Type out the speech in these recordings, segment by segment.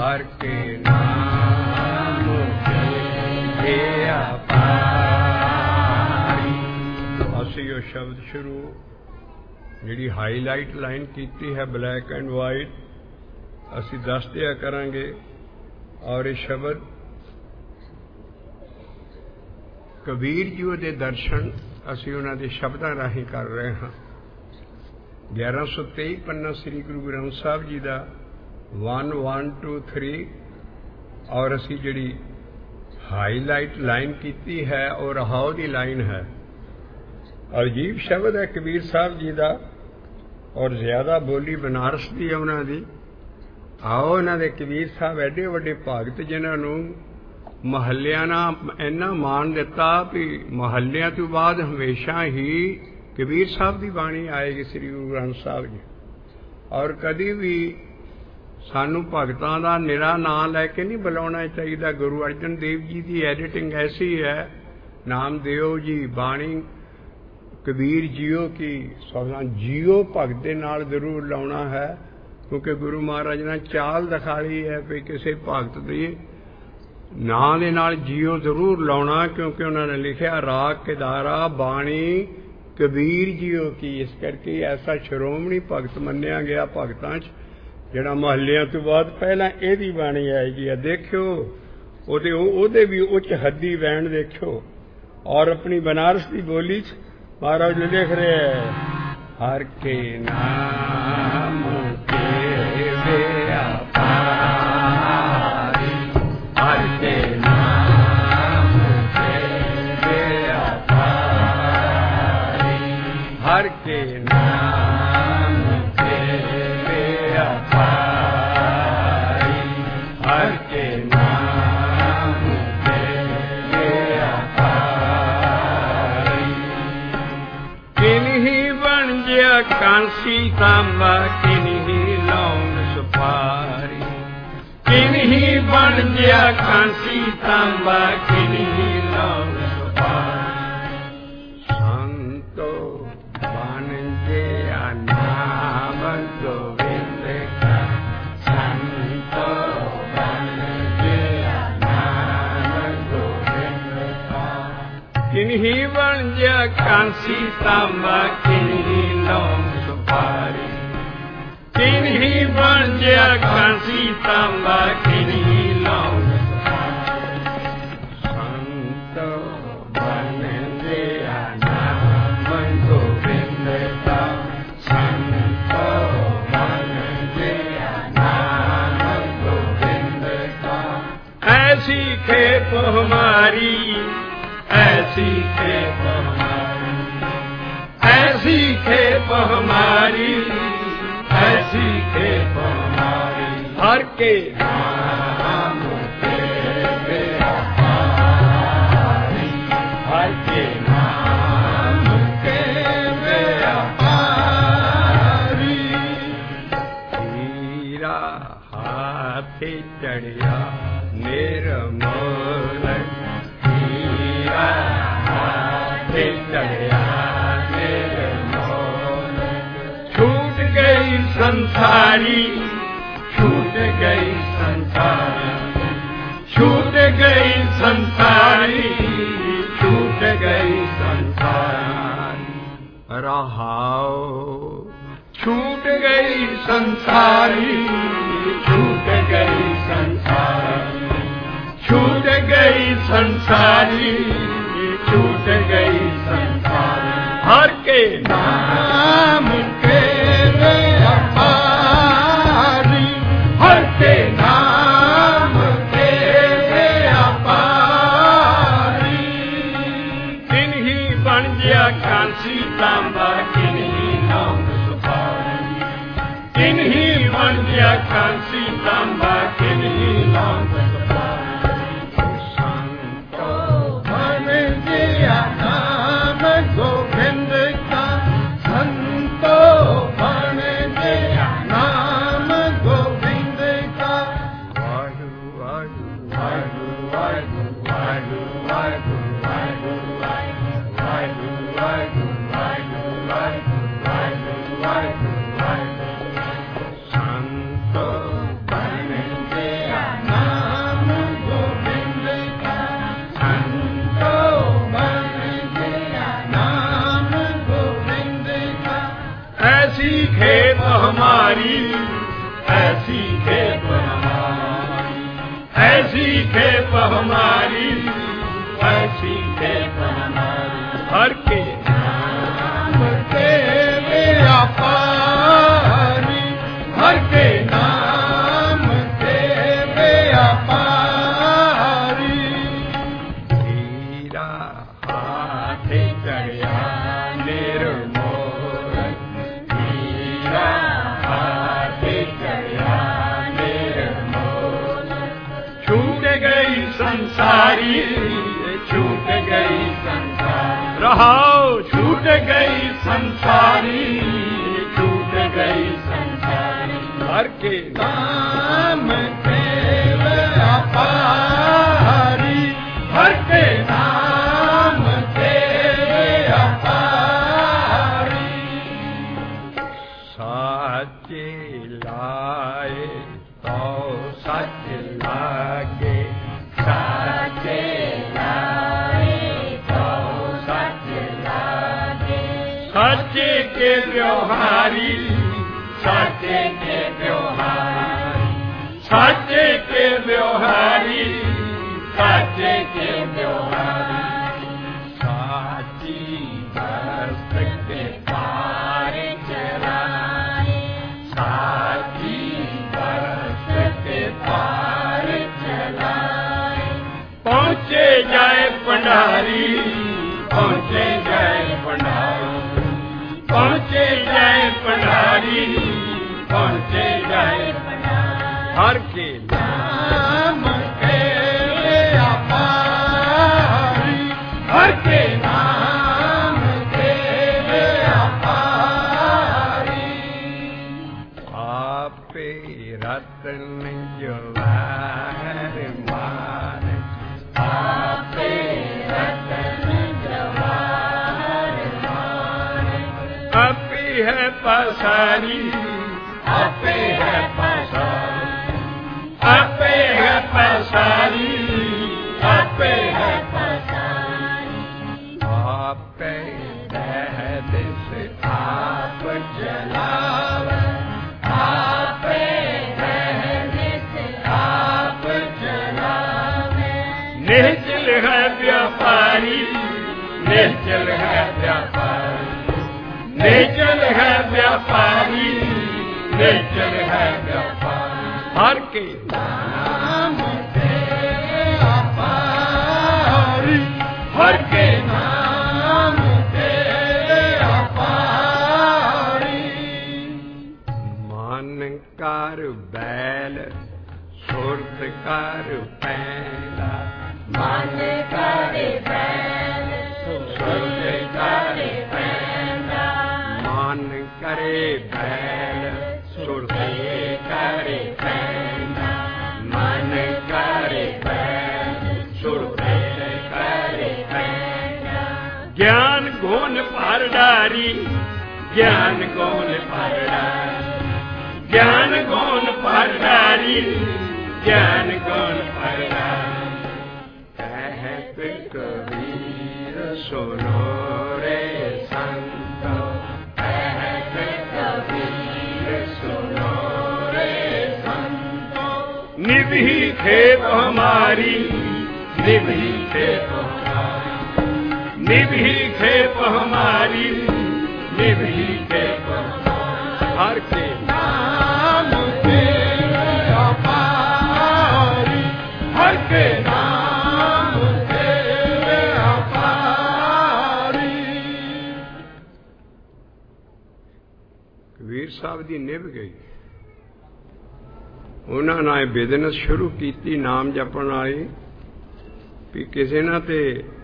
हर के नाम के अपारी। ਅਸੀਂ ਉਹ ਸ਼ਬਦ ਸ਼ੁਰੂ ਜਿਹੜੀ ਹਾਈਲਾਈਟ ਲਾਈਨ ਕੀਤੀ ਹੈ ਬਲੈਕ ਐਂਡ ਵਾਈਟ ਅਸੀਂ ਦੱਸ ਦਿਆ ਕਰਾਂਗੇ। ਔਰ ਇਹ ਸ਼ਬਦ ਕਬੀਰ ਜੀ ਦੇ ਦਰਸ਼ਨ ਅਸੀਂ ਉਹਨਾਂ ਦੇ ਸ਼ਬਦਾਂ ਰਾਹੀਂ ਕਰ ਰਹੇ ਹਾਂ। 1123 ਪੰਨਾ ਸ੍ਰੀ ਗੁਰੂ ਗ੍ਰੰਥ ਸਾਹਿਬ ਜੀ ਦਾ 1 1 2 3 ਔਰ ਅਸੀਂ ਜਿਹੜੀ ਹਾਈਲਾਈਟ ਲਾਈਨ ਕੀਤੀ ਹੈ ਉਹ ਰਹਾਉ ਦੀ ਲਾਈਨ ਹੈ। ਅਜੀਬ ਸ਼ਬਦ ਹੈ ਕਬੀਰ ਸਾਹਿਬ ਜੀ ਦਾ ਔਰ ਜ਼ਿਆਦਾ ਬੋਲੀ ਬਨਾਰਸ ਦੀ ਹੈ ਉਹਨਾਂ ਦੀ। ਆਓ ਉਹਨਾਂ ਦੇ ਕਬੀਰ ਸਾਹਿਬ ਐਡੇ ਵੱਡੇ ਭਗਤ ਜਿਨ੍ਹਾਂ ਨੂੰ ਮਹੱਲਿਆਂ ਨਾਲ ਇੰਨਾ ਮਾਣ ਦਿੱਤਾ ਵੀ ਮਹੱਲਿਆਂ ਤੋਂ ਬਾਅਦ ਹਮੇਸ਼ਾ ਹੀ ਕਬੀਰ ਸਾਹਿਬ ਦੀ ਬਾਣੀ ਆਏਗੀ ਸ੍ਰੀ ਗੁਰੂ ਗ੍ਰੰਥ ਸਾਹਿਬ ਜੀ। ਔਰ ਕਦੀ ਵੀ ਸਾਨੂੰ ਭਗਤਾਂ ਦਾ ਨਿਰਾ ਨਾਂ ਲੈ ਕੇ ਨਹੀਂ ਬੁਲਾਉਣਾ ਚਾਹੀਦਾ। ਗੁਰੂ ਅਰਜਨ ਦੇਵ ਜੀ ਦੀ ਐਡੀਟਿੰਗ ਐਸੀ ਹੈ, ਨਾਮਦੇਵ ਜੀ ਬਾਣੀ ਕਬੀਰ ਜੀਓ ਕੀ ਜੀਓ ਭਗਤ ਦੇ ਨਾਲ ਜ਼ਰੂਰ ਲਾਉਣਾ ਹੈ, ਕਿਉਂਕਿ ਗੁਰੂ ਮਹਾਰਾਜ ਨੇ ਚਾਲ ਦਿਖਾਈ ਹੈ ਵੀ ਕਿਸੇ ਭਗਤ ਦੀ ਨਾਂ ਦੇ ਨਾਲ ਜੀਓ ਜ਼ਰੂਰ ਲਾਉਣਾ, ਕਿਉਂਕਿ ਉਹਨਾਂ ਨੇ ਲਿਖਿਆ ਰਾਗ ਕੇਦਾਰਾ ਬਾਣੀ ਕਬੀਰ ਜੀਓ ਕੀ। ਇਸ ਕਰਕੇ ਐਸਾ ਸ਼੍ਰੋਮਣੀ ਭਗਤ ਮੰਨਿਆ ਗਿਆ ਭਗਤਾਂ 'ਚ ਜਿਹੜਾ ਮਹੱਲਿਆਂ ਤੋਂ ਬਾਅਦ ਪਹਿਲਾਂ ਇਹਦੀ ਬਾਣੀ ਆਏਗੀ। ਆ ਦੇਖਿਓ ਉਹਦੇ ਵੀ ਉੱਚ ਹੱਦੀ ਵੈਣ ਦੇਖਿਓ। ਔਰ ਆਪਣੀ ਬਨਾਰਸ ਦੀ ਬੋਲੀ 'ਚ ਮਹਾਰਾਜ ਨੇ ਲਿਖ ਰਿਹਾ ਹੈ ਹਰ ਕੇ ਨਾਮ ਕੇ ਵਿਆਪਾਰੀ, ਹਰ ਕੇ ਨਾਮ ਕੇ ਵਿਆਪਾਰੀ, ਹਰ ਕੇ ਨਾਮ ਕੇ ਵਿਆਪਾਰੀ, ਹਰ ਕੇ ਨਾਮ ਕੇ ਵਿਆਪਾਰੀ। ਕਿਨਹੀ ਬਣ ਜਿਆ ਕਾਂਸੀ ਤਾਂਬਾ, ਕਿਨਹੀ ਲੌਂਗ ਸੁਪਾਰੀ, ਕਿਨਹੀ ਬਣ ਜਿਆ ਕਾਂਸੀ ਤਾਂਬਾ, ਕਿਨਹੀ ਲੌਂਗ ਸੁਪਾਰੀ। ਸੰਤੋ ਬਣ ਜਿਆ ਨਾਮ ਗੋਬਿੰਦ ਕਾ, ਸੰਤੋ ਬਣ ਜਿਆ ਨਾਮ ਗੋਬਿੰਦ ਕਾ। ਕਿਨਹੀ ਬਣ ਜਿਆ ਕਾਂਸੀ ਤਾਂਬਾ, ਕਿਨਹੀ ਲੌਂਗ ਸੁਪਾਰੀ, ਕਿਨਹੀ ਬਣ ਜਿਆ ਕਾਂਸੀ ਤਾਂਬਾ, ਕਿਨਹੀ ਲੌਂਗ ਸੁਪਾਰੀ। ਸੰਤੋ ਬਣ ਜਿਆ ਨਾਮ ਗੋਬਿੰਦ ਕਾ, ਸੰਤੋ ਬਣ ਜਿਆ ਨਾਮ ਗੋਬਿੰਦ ਕਾ। ऐसी खेप हमारी, ऐसी खेप हमारी, ऐसी खेप हमारी, ऐसी खेप हमारी। हर के नाम के व्यापारी, हर के नाम के व्यापारी। हीरा हाथे चढ़िया निर्मोल, हीरा हाथे चढ़िया निर्मोल। छूट गई संसारी, छूट गई संसारी, छूट गई संसारी, छूट गई संसारी। रहाओ छूट गई संसारी, छूट गई संसारी, छूट गई संसारी, छूट गई संसारी। हर के नाम के व्यापारी, हर के नाम के व्यापारी। किन्ही बन जिया कांसी तांबा, किन्ही लौंग सुपारी, किन्ही बन जिया कांसी तांबा, किन्ही लौंग सुपारी। संतो बन जिया नाम गोविंद का, संतो हमारी, ऐसी खेप हमारी, ऐसी खेप हमारी, ऐसी खेप हमारी। हर के नाम के व्यापारी, हर के नाम के व्यापारी। हीरा हाथ चढ़िया निर्मोल, हीरा हाथ चढ़िया निर्मोल। छूट गई संसारी, छूट गई संसारी, रहो छूट गई संसारी, छूट गई संसारी। हर के नाम के व्यापारी, हर के नाम के व्यापारी। साचे लाए तो सच लागे, साचे लाए तो सच लागे। साचे के व्यवहारी, साचे के व्यवहारी, साचे के व्यवहारी, साचे के व्यवहारी। साची बरस के पार चलाए, साची बरस के पार चलाए। पहुँचे जाए भंडारी, पहुँचे जाए भंडारी, पहुँचे जाए भंडारी, पहुँचे जाए भंडारी। हर के नाम के व्यापारी, हर के नाम के व्यापारी। आपे रतन जवाहर मान, आपे रतन जवाहर मान। आपे है पसारी, आपे है पसारी, आपे है पसारी, आपे है पसारी। आपे रहते से आप चलावे, आपे रहते से आप चलावे। निश्चल है व्यापारी, निश्चल है व्यापारी, निश्चल है व्यापारी, निश्चल है व्यापारी। हर के नाम के व्यापारी, हर के नाम के व्यापारी। मन कर बैल, सुरत कर पैला, मन कर बैल, सुरत कर पैला। मन करे बैल, सुरत करे पैला, मन करे बैल, सुरत करे पैला। ज्ञान गुण पर डारी, ज्ञान गुण पर डारी, ज्ञान गुण पर डारी, ज्ञान गुण पर डारी। कहत कबीर सुनो रे संतो, कहत कबीर सुनो रे संतो। निभि खेप हमारी, निभि खेप हमारी, निभि खेप हमारी, निभि खेप हमारी। हर के नाम के व्यापारी, हर के नाम के व्यापारी। कबीर साहब ਦੀ ਨਿਭ ਗਈ। ਉਹਨਾਂ ਨੇ ਬਿਜ਼ਨਸ ਸ਼ੁਰੂ ਕੀਤੀ ਨਾਮ ਜਪਣ ਵਾਲੀ, ਵੀ ਕਿਸੇ ਨਾ ਤੇ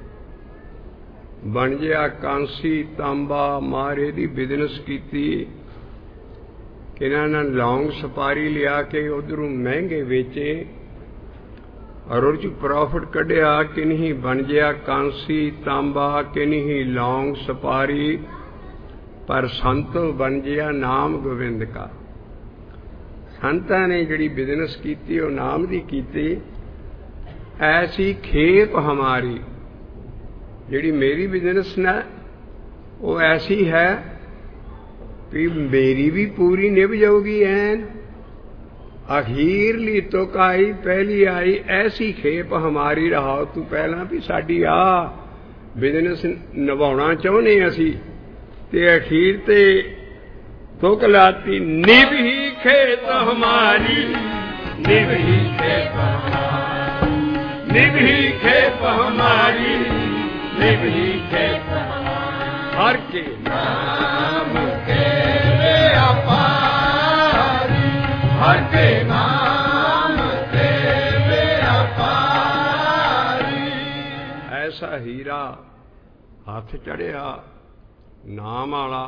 ਬਣ ਗਿਆ ਕਾਂਸੀ ਤਾਂਬਾ ਮਾਰੇ ਦੀ ਬਿਜ਼ਨਸ ਕੀਤੀ। ਕਿਨਾਂ ਨੇ ਲੌਂਗ ਸਪਾਰੀ ਲਿਆ ਕੇ ਉਧਰੋਂ ਮਹਿੰਗੇ ਵੇਚੇ ਔਰ ਉਹ 'ਚ ਪ੍ਰੋਫਿਟ ਕੱਢਿਆ। ਕਿ ਨਹੀਂ ਬਣ ਗਿਆ ਕਾਂਸੀ ਤਾਂਬਾ, ਕਿ ਨਹੀਂ ਲੌਂਗ ਸਪਾਰੀ, पर संत बन गया नाम गोविंद का। संतां ने जिहड़ी बिजनेस कीती वो नाम दी कीती। ऐसी खेप हमारी, जिहड़ी मेरी बिजनेस ने वो ऐसी है भी मेरी भी पूरी निभ जाऊगी ऐन। अखीरली तुक आई पहली आई, ऐसी खेप हमारी रहाओ तू पहला भी साडी आ बिजनेस निभाउणा चाहुंदे असीं ते अखीर ते तुक लाती निभ ही खेप हमारी, निभ ही खेप हमारी, निभ ही खेप हमारी, निभ ही खेप हमारी। हर के नाम तेरे अपारी, हर के नाम तेरे अपारी। ऐसा हीरा हथ चढ़िया नाम आला,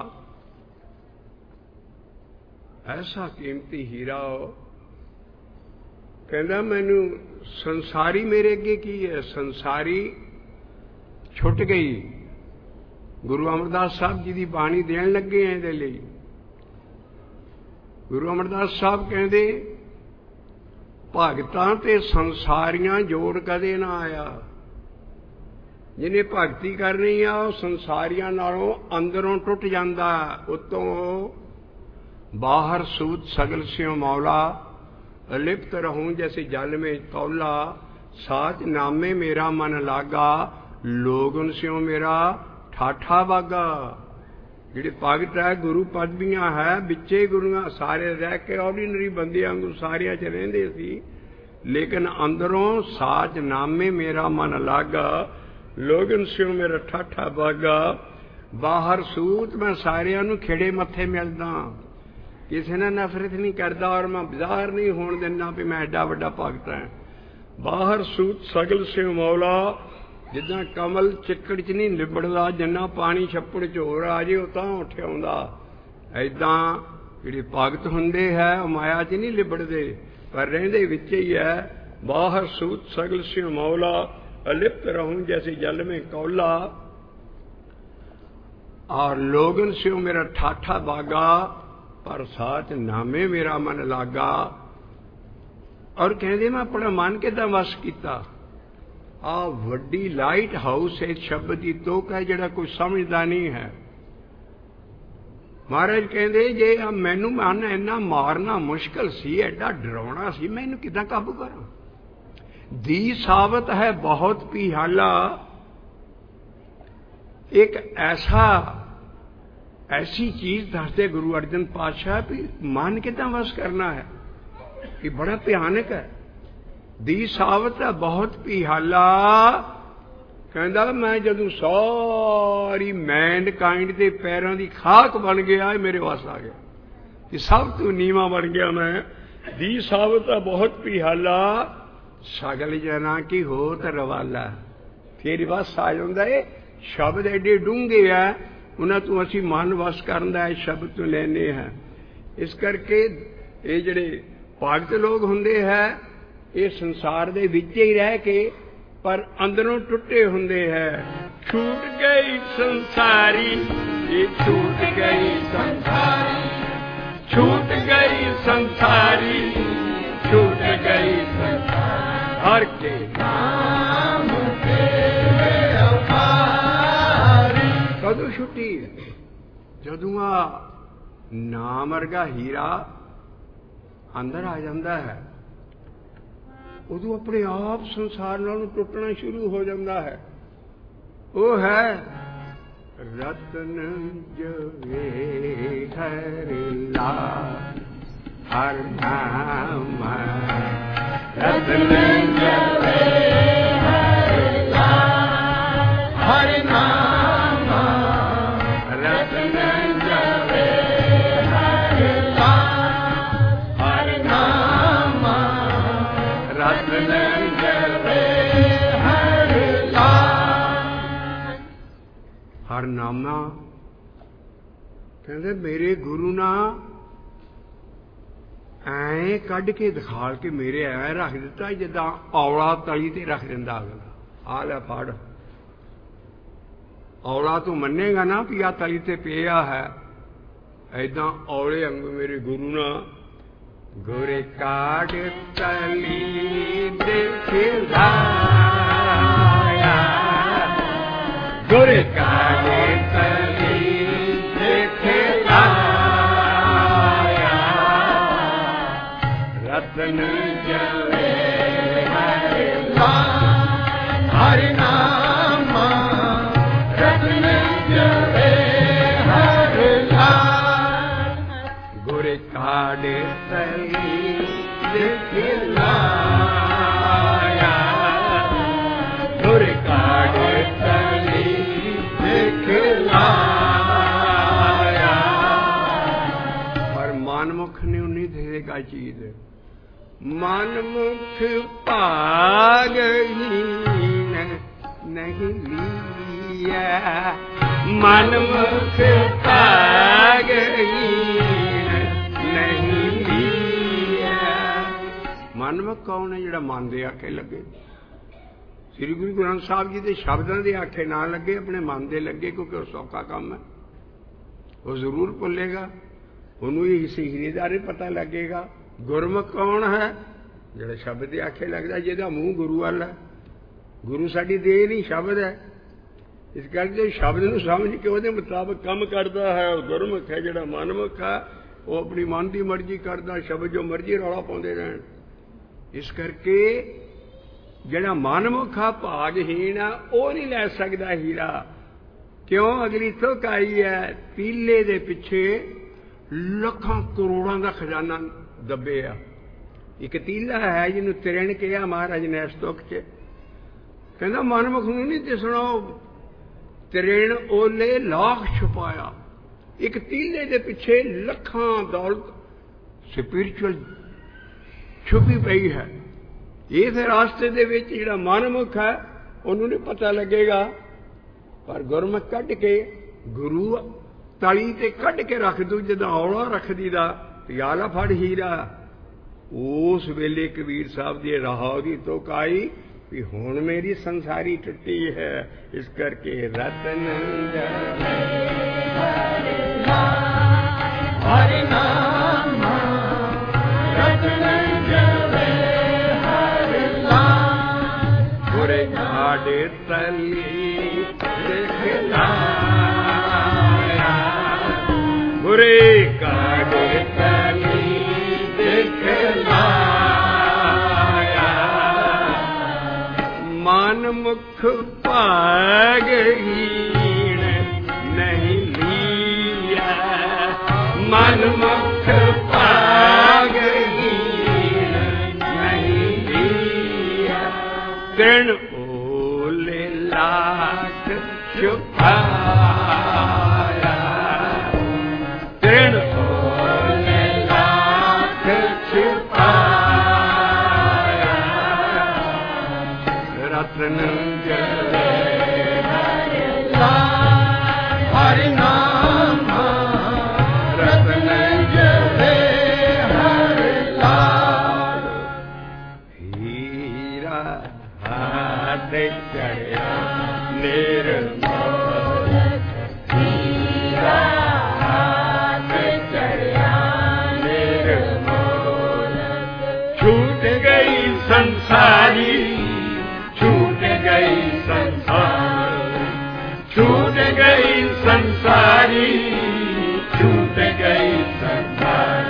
ऐसा कीमती हीरा कहंदा मैनू संसारी मेरे अगे की है। संसारी छुट गई। गुरु अमरदास साहब जी की बाणी देन लगे हैं इहदे लई। गुरु अमरदास साहब कहंदे भगतां ते संसारियां जोड़ कदे ना आया। जिन्हें भगती करनी आ वो संसारियां नालों अंदरों टुट जांदा, उत्तों बाहर सूत सगल स्यों मौला, लिप्त रहूं जैसे जल में तौला, साच नामे मेरा मन लागा, लोगन स्यों मेरा ठाठा बागा। जिहड़े भगत है गुरु पदवियां है, बिचे गुरुआं सारे रह के ऑर्डिनरी बंदे वांगू सारियां च रहिंदे सी, लेकिन अंदरों साच नामे मेरा मन लागा, लोगन स्यों मेरा ठाठा बागा। बाहर सूत मैं सारियां नूं खिड़े मत्थे मिलदा, किसी ने नफरत नहीं करता और मैं बाहर नहीं होने देना भी मैं एडा वड्डा भगत है। बाहर सूत सगल से मौला, जिदा कमल चिक्कड़ च नहीं लिबड़दा, जिन्ना पानी छप्पड़ च होर आ जे तां उठ आउंदा, ऐदां जिहड़े भगत हुंदे है वो माया च नहीं लिबड़दे पर रहिंदे विच ही है। बाहर सूत सगल से मौला, अलिप्त रहूं जैसे जल में कौला, और लोगन से मेरा ठाठा बागा, पर साच नामे मेरा मन लागा। और कहते मैं अपना मन किदां वस किया। आ वड्डी लाइट हाउस इस शब्द की तोक है जिहड़ा कोई समझदा नहीं है। महाराज कहते जे मैनू मन इन्ना मारना मुश्किल सी, एडा डरावना सी, मैं इनू किदां काबू करा। दी सावत है बहुत पिहाला, एक ऐसी चीज दसते गुरु अर्जन पातशाह भी मन कितना वस करना है, ये बड़ा भयानक है। दी सावत है बहुत पिहाला, कहता मैं जदों सारी मैंड काइंड के पैरों की खाक बन गया, मेरे वास आ गया, ये सब तो नीवा बन गया मैं। दी सावत है बहुत पिहाला, सगल जना की होत रवाला। फिर बस आ जाता है। शब्द एडे डूंगे है, उन्होंने तो असी मन वस करना है शब्द तो लेने हैं। इस करके ये जिहड़े भगत लोग हुंदे है, ये संसार दे विच ही रह के पर अंदरों टुटे हुंदे है। छूट गई संसारी, ये छूट गई संसारी, छूट गई संसारी, छूट गई संसारी। हर के नाम तेरे अपारी। कदों छुट्टी? जदों आ नाम वर्गा हीरा अंदर आ जाता है, उदों अपने आप संसार नालों टुटना शुरू हो जाता है। वो है रतन जवे हर ला, हर नाम रतन जवे हर ला, हर नाम रतन जवे हर ला, हर नाम रतन जवे हर ला। हर नामा कहते मेरे गुरु ना ऐ कढ़ के दिखा के मेरे ऐ रख दिता जिदा औला तली ते रख दिंदा अगला। आ लै फड़, औला तू मन्नेगा ना भी आ तली ते पिया है, ऐदा औले अंगू मेरे गुरु ना गोरे काढ़ तली दे खिलाया, गोरे काढ़ तली दे खिलाया, ਜਵੇ ਹਰਿ ਲਾਲ ਹਰਿ ਨਾਮ ਰਤਨ ਜਵੇ ਹਰਿ ਲਾਲ ਗੁਰ ਕਾਢ ਤਲੀ ਦਿਖਲਾਇਆ ਗੁਰ ਕਾਢ ਤਲੀ ਦਿਖਲਾਇਆ ਪਰ ਮਨਮੁਖ ਨੇ ਨਹੀਂ ਦੇਗਾ ਚੀਜ਼ ਮਨਮੁਖ ਭਾਗਹੀਣ ਨਹੀਂ ਲੀਆ ਮਨਮੁਖ ਭਾਗਹੀਣ ਨਹੀਂ ਲੀਆ ਮਨਮੁਖ ਕੌਣ ਹੈ ਜਿਹੜਾ ਮਨ ਦੇ ਆਖੇ ਲੱਗੇ ਸ੍ਰੀ ਗੁਰੂ ਗ੍ਰੰਥ ਸਾਹਿਬ ਜੀ ਦੇ ਸ਼ਬਦਾਂ ਦੇ ਆਖੇ ਨਾ ਲੱਗੇ ਆਪਣੇ ਮਨ ਦੇ ਲੱਗੇ ਕਿਉਂਕਿ ਉਹ ਸੌਖਾ ਕੰਮ ਹੈ ਉਹ ਜ਼ਰੂਰ ਭੁੱਲੇਗਾ ਉਹਨੂੰ ਇਹ ਸਿਹਰੀਦਾਰੇ ਪਤਾ ਲੱਗੇਗਾ ਗੁਰਮੁਖ ਕੌਣ ਹੈ ਜਿਹੜਾ ਸ਼ਬਦ ਦੇ ਆਖੇ ਲੱਗਦਾ ਜਿਹਦਾ ਮੂੰਹ ਗੁਰੂ ਵੱਲ ਹੈ ਗੁਰੂ ਸਾਡੀ ਦੇਹ ਨਹੀਂ ਸ਼ਬਦ ਹੈ ਇਸ ਕਰਕੇ ਸ਼ਬਦ ਨੂੰ ਸਮਝ ਕੇ ਉਹਦੇ ਮੁਤਾਬਕ ਕੰਮ ਕਰਦਾ ਹੈ ਉਹ ਗੁਰਮੁਖ ਹੈ ਜਿਹੜਾ ਮਨਮੁਖ ਹੈ ਉਹ ਆਪਣੀ ਮਨ ਦੀ ਮਰਜ਼ੀ ਕਰਦਾ ਸ਼ਬਦ ਜੋ ਮਰਜ਼ੀ ਰੌਲਾ ਪਾਉਂਦੇ ਰਹਿਣ ਇਸ ਕਰਕੇ ਜਿਹੜਾ ਮਨਮੁਖ ਆ ਭਾਗਹੀਣ ਆ ਉਹ ਨਹੀਂ ਲੈ ਸਕਦਾ ਹੀਰਾ ਕਿਉਂ ਅਗਲੀ ਤੁਕ ਆਈ ਹੈ ਤੀਲੇ ਦੇ ਪਿੱਛੇ ਲੱਖਾਂ ਕਰੋੜਾਂ ਦਾ ਖਜ਼ਾਨਾ ਦੱਬਿਆ ਇੱਕ ਤੀਲਾ ਹੈ ਜਿਹਨੂੰ ਤ੍ਰਿਣ ਕਿਹਾ ਮਹਾਰਾਜ ਨੇ ਇਸ ਤੁਕ 'ਚ ਕਹਿੰਦਾ ਮਨਮੁਖ ਨੂੰ ਨਹੀਂ ਦਿਸਣਾ ਤ੍ਰਿਣ ਓਲੇ ਲਾਖ ਛੁਪਾਇਆ ਇੱਕ ਤੀਲੇ ਦੇ ਪਿੱਛੇ ਲੱਖਾਂ ਦੌਲਤ ਸਪਿਰਿਚੁਅਲ ਛੁਪੀ ਪਈ ਹੈ ਇਸ ਰਾਸਤੇ ਦੇ ਵਿੱਚ ਜਿਹੜਾ ਮਨਮੁਖ ਹੈ ਉਹਨੂੰ ਨਹੀਂ ਪਤਾ ਲੱਗੇਗਾ ਪਰ ਗੁਰਮੁਖ ਕੱਢ ਕੇ ਗੁਰੂ ਤਲੀ ਤੇ ਕੱਢ ਕੇ ਰੱਖ ਦੂ ਜਦੋਂ ਔਲਾ ਰੱਖਦੀ ਦਾ ਪਿਆਲਾ ਫੜ ਹੀਰਾ ਉਸ ਵੇਲੇ ਕਬੀਰ ਸਾਹਿਬ ਦੀ ਰਾਹ ਦੀ ਤੁਕ ਆਈ ਵੀ ਹੁਣ ਮੇਰੀ ਸੰਸਾਰੀ ਟੁੱਟੀ ਹੈ ਇਸ ਕਰਕੇ ਰਤਨ ਜਵੇ ਹਰਿ ਨਾਮ ਰਤਨ ਜਵੇ ਗੁਰ ਕਾਢ ਤਲੀ ਦਿਖਲਾਇਆ ਗੁਰ ਕਾਢ ਤਲੀ ਦਿਖਲਾਇਆ ਮਨਮੁਖ ਭਾਗਹੀਣ ਨਹੀਂ ਲੀਆ ਮਨਮੁਖ ਭਾਗਹੀਣ ਨਹੀਂ ਲੀਆ ਤ੍ਰਿਣ ਓਲੇ ਲਾਖ ਛੁਪਾਇਆ ਤ੍ਰਿਣ ਓਲੇ ਲਾਖ ਛੁਪਾਇਆ ਰਤਨ ਜਵੇ ਹਰਿ ਲਾਲ ਹਰਿ ਨਾਮ ਰਤਨ ਜਵੇ ਹਰਿ ਲਾਲ ਹੀਰਾ ਹੱਥ ਚੜਿਆ ਨਿਰਮਲ ਹੀਰਾ ਹੱਥ ਚੜਿਆ ਨਿਰਮਲ ਛੂਟ ਗਈ ਸੰਸਾਰੀ छूट गई संसार छूट गई संसारी छूट गई संसार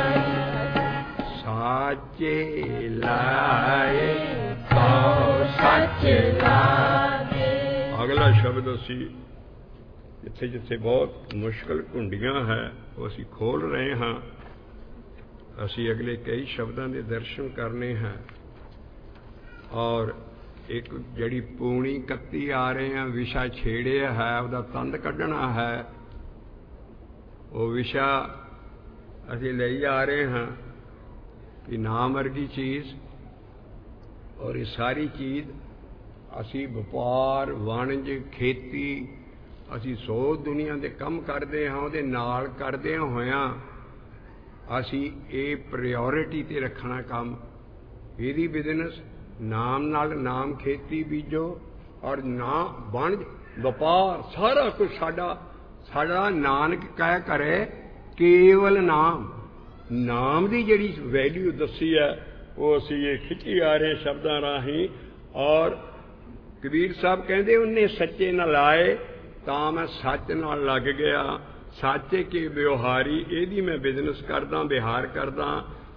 साचे लाए तो सच लागे अगला शब्द असी जिथे जिथे बहुत मुश्किल कुंडियां है वो असी खोल रहे हाँ असी अगले कई शब्दों के दर्शन करने हैं और एक जड़ी पूणी कत्ती आ रहे हैं विषा छेड़िया है उसका तंद कढ़ना है वो विषा असी ले आ रहे हैं कि नाम वर्गी चीज़ और ये सारी चीज़ असी व्यापार वाणिज खेती असी सौ दुनिया के कम करते हाँ वो नाल करदे होया असी ये प्रायोरिटी ते रखना काम यदि बिजनेस नाम नाल नाम खेती बीजो और ना वणज व्यापार सारा कुछ साडा नानक कह करे केवल नाम की जिहड़ी वैल्यू दसी है वो असी ये खिंची आ रहे शब्दां राही और कबीर साहब कहते उन्हें सच्चे न लाए तां मैं सच नाल लग गया साचे के व्यवहारी यदि मैं बिजनेस करदा बिहार करदा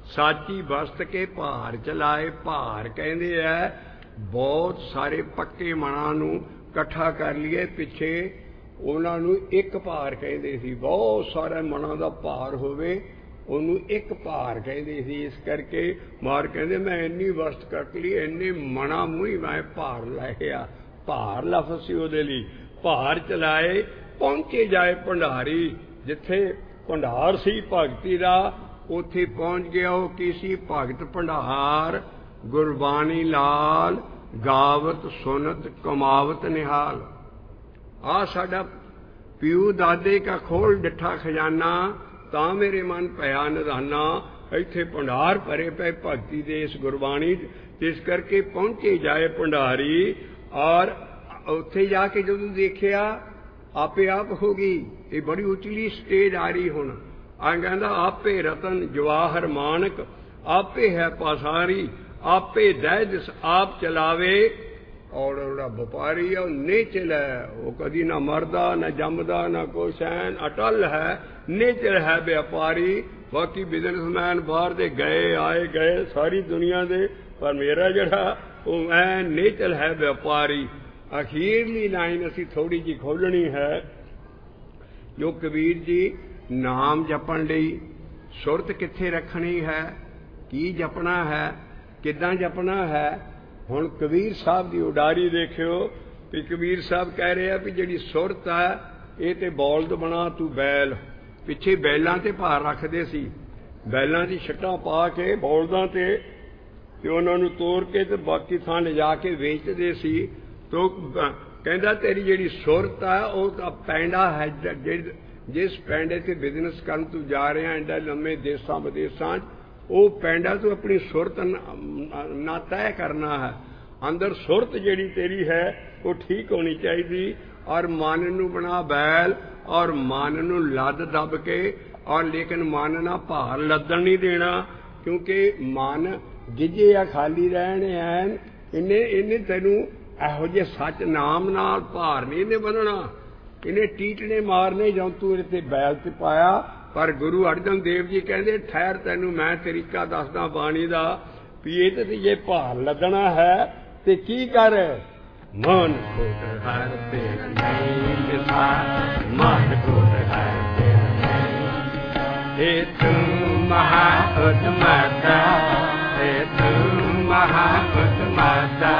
साची बस्त के भार चलाए। भार कहते हैं बहुत सारे पक्के मनां नूं इकट्ठा कर लिए। पिछे उन्हां नूं एक भार कहते सी। बहुत सारे मनां दा भार होवे ਉਹਨੂੰ एक भार कहते सी। इस करके मार कहते मैं इन्नी वस्त कट ली, इन्ने मना मूही मैं भार लाया। भार लफ्ज़ सी ਉਹਦੇ ਲਈ। भार चलाए पहुंचे जाए भंडारी। जिथे भंडार सी भगती दा ਉੱਥੇ पहुंच गया। वो की सी भगत भंडार। गुरबाणी लाल गावत सुनत कमावत निहाल। आ साडा पिऊ दादे का खोल डिठा खजाना, ਤਾਂ ਮੇਰੇ ਮਨ ਭਇਆ ਨਿਧਾਨਾ। ਇੱਥੇ ਭੰਡਾਰ ਭਰੇ ਪਏ ਭਗਤੀ ਦੇ ਇਸ ਗੁਰਬਾਣੀ। ਜਿਸ ਕਰਕੇ ਪਹੁੰਚੇ ਜਾਏ ਭੰਡਾਰੀ। ਔਰ ਉੱਥੇ ਜਾ ਕੇ ਜਦੋਂ ਦੇਖਿਆ ਆਪੇ ਆਪ ਹੋ ਗਈ। ਇਹ ਬੜੀ ਉਚਲੀ ਸਟੇਜ ਆ ਰਹੀ ਹੁਣ। ਆ ਕਹਿੰਦਾ ਆਪੇ ਰਤਨ ਜਵਾਹਰ ਮਾਨਕ, ਆਪੇ ਹੈ ਪਾਸਾਰੀ, ਆਪੇ ਦਹਿ ਦਿਸ ਆਪ ਚਲਾਵੇ। और ਜਿਹੜਾ ਵਪਾਰੀ है वो नेचल है, वो कभी ना मरदा ना जमदा ना कुछ है, अटल है, नेचल है व्यापारी। बाकी बिजनेसमैन बाहर दे गए आए गए सारी दुनिया दे, पर मेरा जड़ा वो मैं नेचल है व्यापारी। अखीरली लाइन असी थोड़ी जी खोलनी है। जो कबीर जी नाम जपण लई सुरत कित्थे रखनी है, की जपना है, किदां जपना है। ਹੁਣ ਕਬੀਰ ਸਾਹਿਬ ਦੀ ਉਡਾਰੀ ਦੇਖਿਓ ਵੀ ਕਬੀਰ ਸਾਹਿਬ ਕਹਿ ਰਹੇ ਆ ਵੀ ਜਿਹੜੀ ਸੁਰਤ ਹੈ ਇਹ ਤੇ ਬੌਲਦ ਬਣਾ ਤੂੰ ਬੈਲ। ਪਿੱਛੇ ਬੈਲਾਂ ਤੇ ਭਾਰ ਰੱਖਦੇ ਸੀ। ਬੈਲਾਂ ਦੀ ਛੱਟਾਂ ਪਾ ਕੇ ਬੌਲਦਾਂ ਤੇ ਉਹਨਾਂ ਨੂੰ ਤੋੜ ਕੇ ਤੇ ਬਾਕੀ ਥਾਂ ਲਿਜਾ ਕੇ ਵੇਚਦੇ ਸੀ। ਤੋ ਕਹਿੰਦਾ ਤੇਰੀ ਜਿਹੜੀ ਸੁਰਤ ਹੈ ਉਹ ਤਾਂ ਪੈਂਡਾ ਹੈ। ਜਿਸ ਪੈਂਡੇ ਤੇ ਬਿਜ਼ਨਸ ਕਰਨ ਤੂੰ ਜਾ ਰਿਹਾ ਐਡਾ ਲੰਮੇ ਦੇਸਾਂ ਵਿਦੇਸਾਂ 'ਚ, ਉਹ ਪੈਂਡਾ ਤੂੰ ਆਪਣੀ ਸੁਰਤ ਨਾ ਤੈਅ ਕਰਨਾ ਹੈ। ਅੰਦਰ ਸੁਰਤ ਜਿਹੜੀ ਤੇਰੀ ਹੈ ਉਹ ਠੀਕ ਹੋਣੀ ਚਾਹੀਦੀ। ਔਰ ਮਨ ਨੂੰ ਬਣਾ ਬੈਲ ਔਰ ਮਨ ਨੂੰ ਲੱਦ ਦੱਬ ਕੇ। ਔਰ ਲੇਕਿਨ ਮਨ ਨਾਲ ਭਾਰ ਲੱਦਣ ਨਹੀਂ ਦੇਣਾ, ਕਿਉਂਕਿ ਮਨ ਗਿੱਜੇ ਆ ਖਾਲੀ ਰਹਿਣੇ ਐਨ। ਇਹਨੇ ਤੈਨੂੰ ਇਹੋ ਜਿਹੇ ਸੱਚ ਨਾਮ ਨਾਲ ਭਾਰ ਨਹੀਂ ਇਹਨੇ ਬੰਨਣਾ। ਇਹਨੇ ਟੀਟਣੇ ਮਾਰਨੇ ਜਾਂ ਤੂੰ ਇਹਦੇ ਤੇ ਬੈਲ ਤੇ ਪਾਇਆ। पर गुरु अर्जन देव जी कहते ठहर तैनू मैं तरीका दसदा बाणी दा भी ये ते जे भार लदना है ते की कर। मन खोट हर तेरा नहीं मिसा, मन खोट हर तेरा नहीं। हे तू महा उत्तमता, हे तू महा उत्तमता।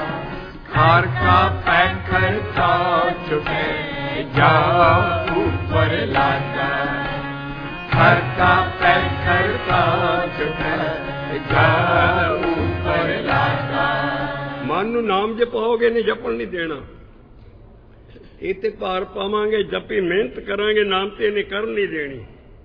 हर का पैखर तो चुके जाओ ऊपर लाता। हर का पैखर का ऊपर लाता। मन नू नाम जपाओगे ने जपन नहीं देना। इते पार पावांगे जपी मेहनत करांगे नाम ते इन्हें कर नहीं देनी।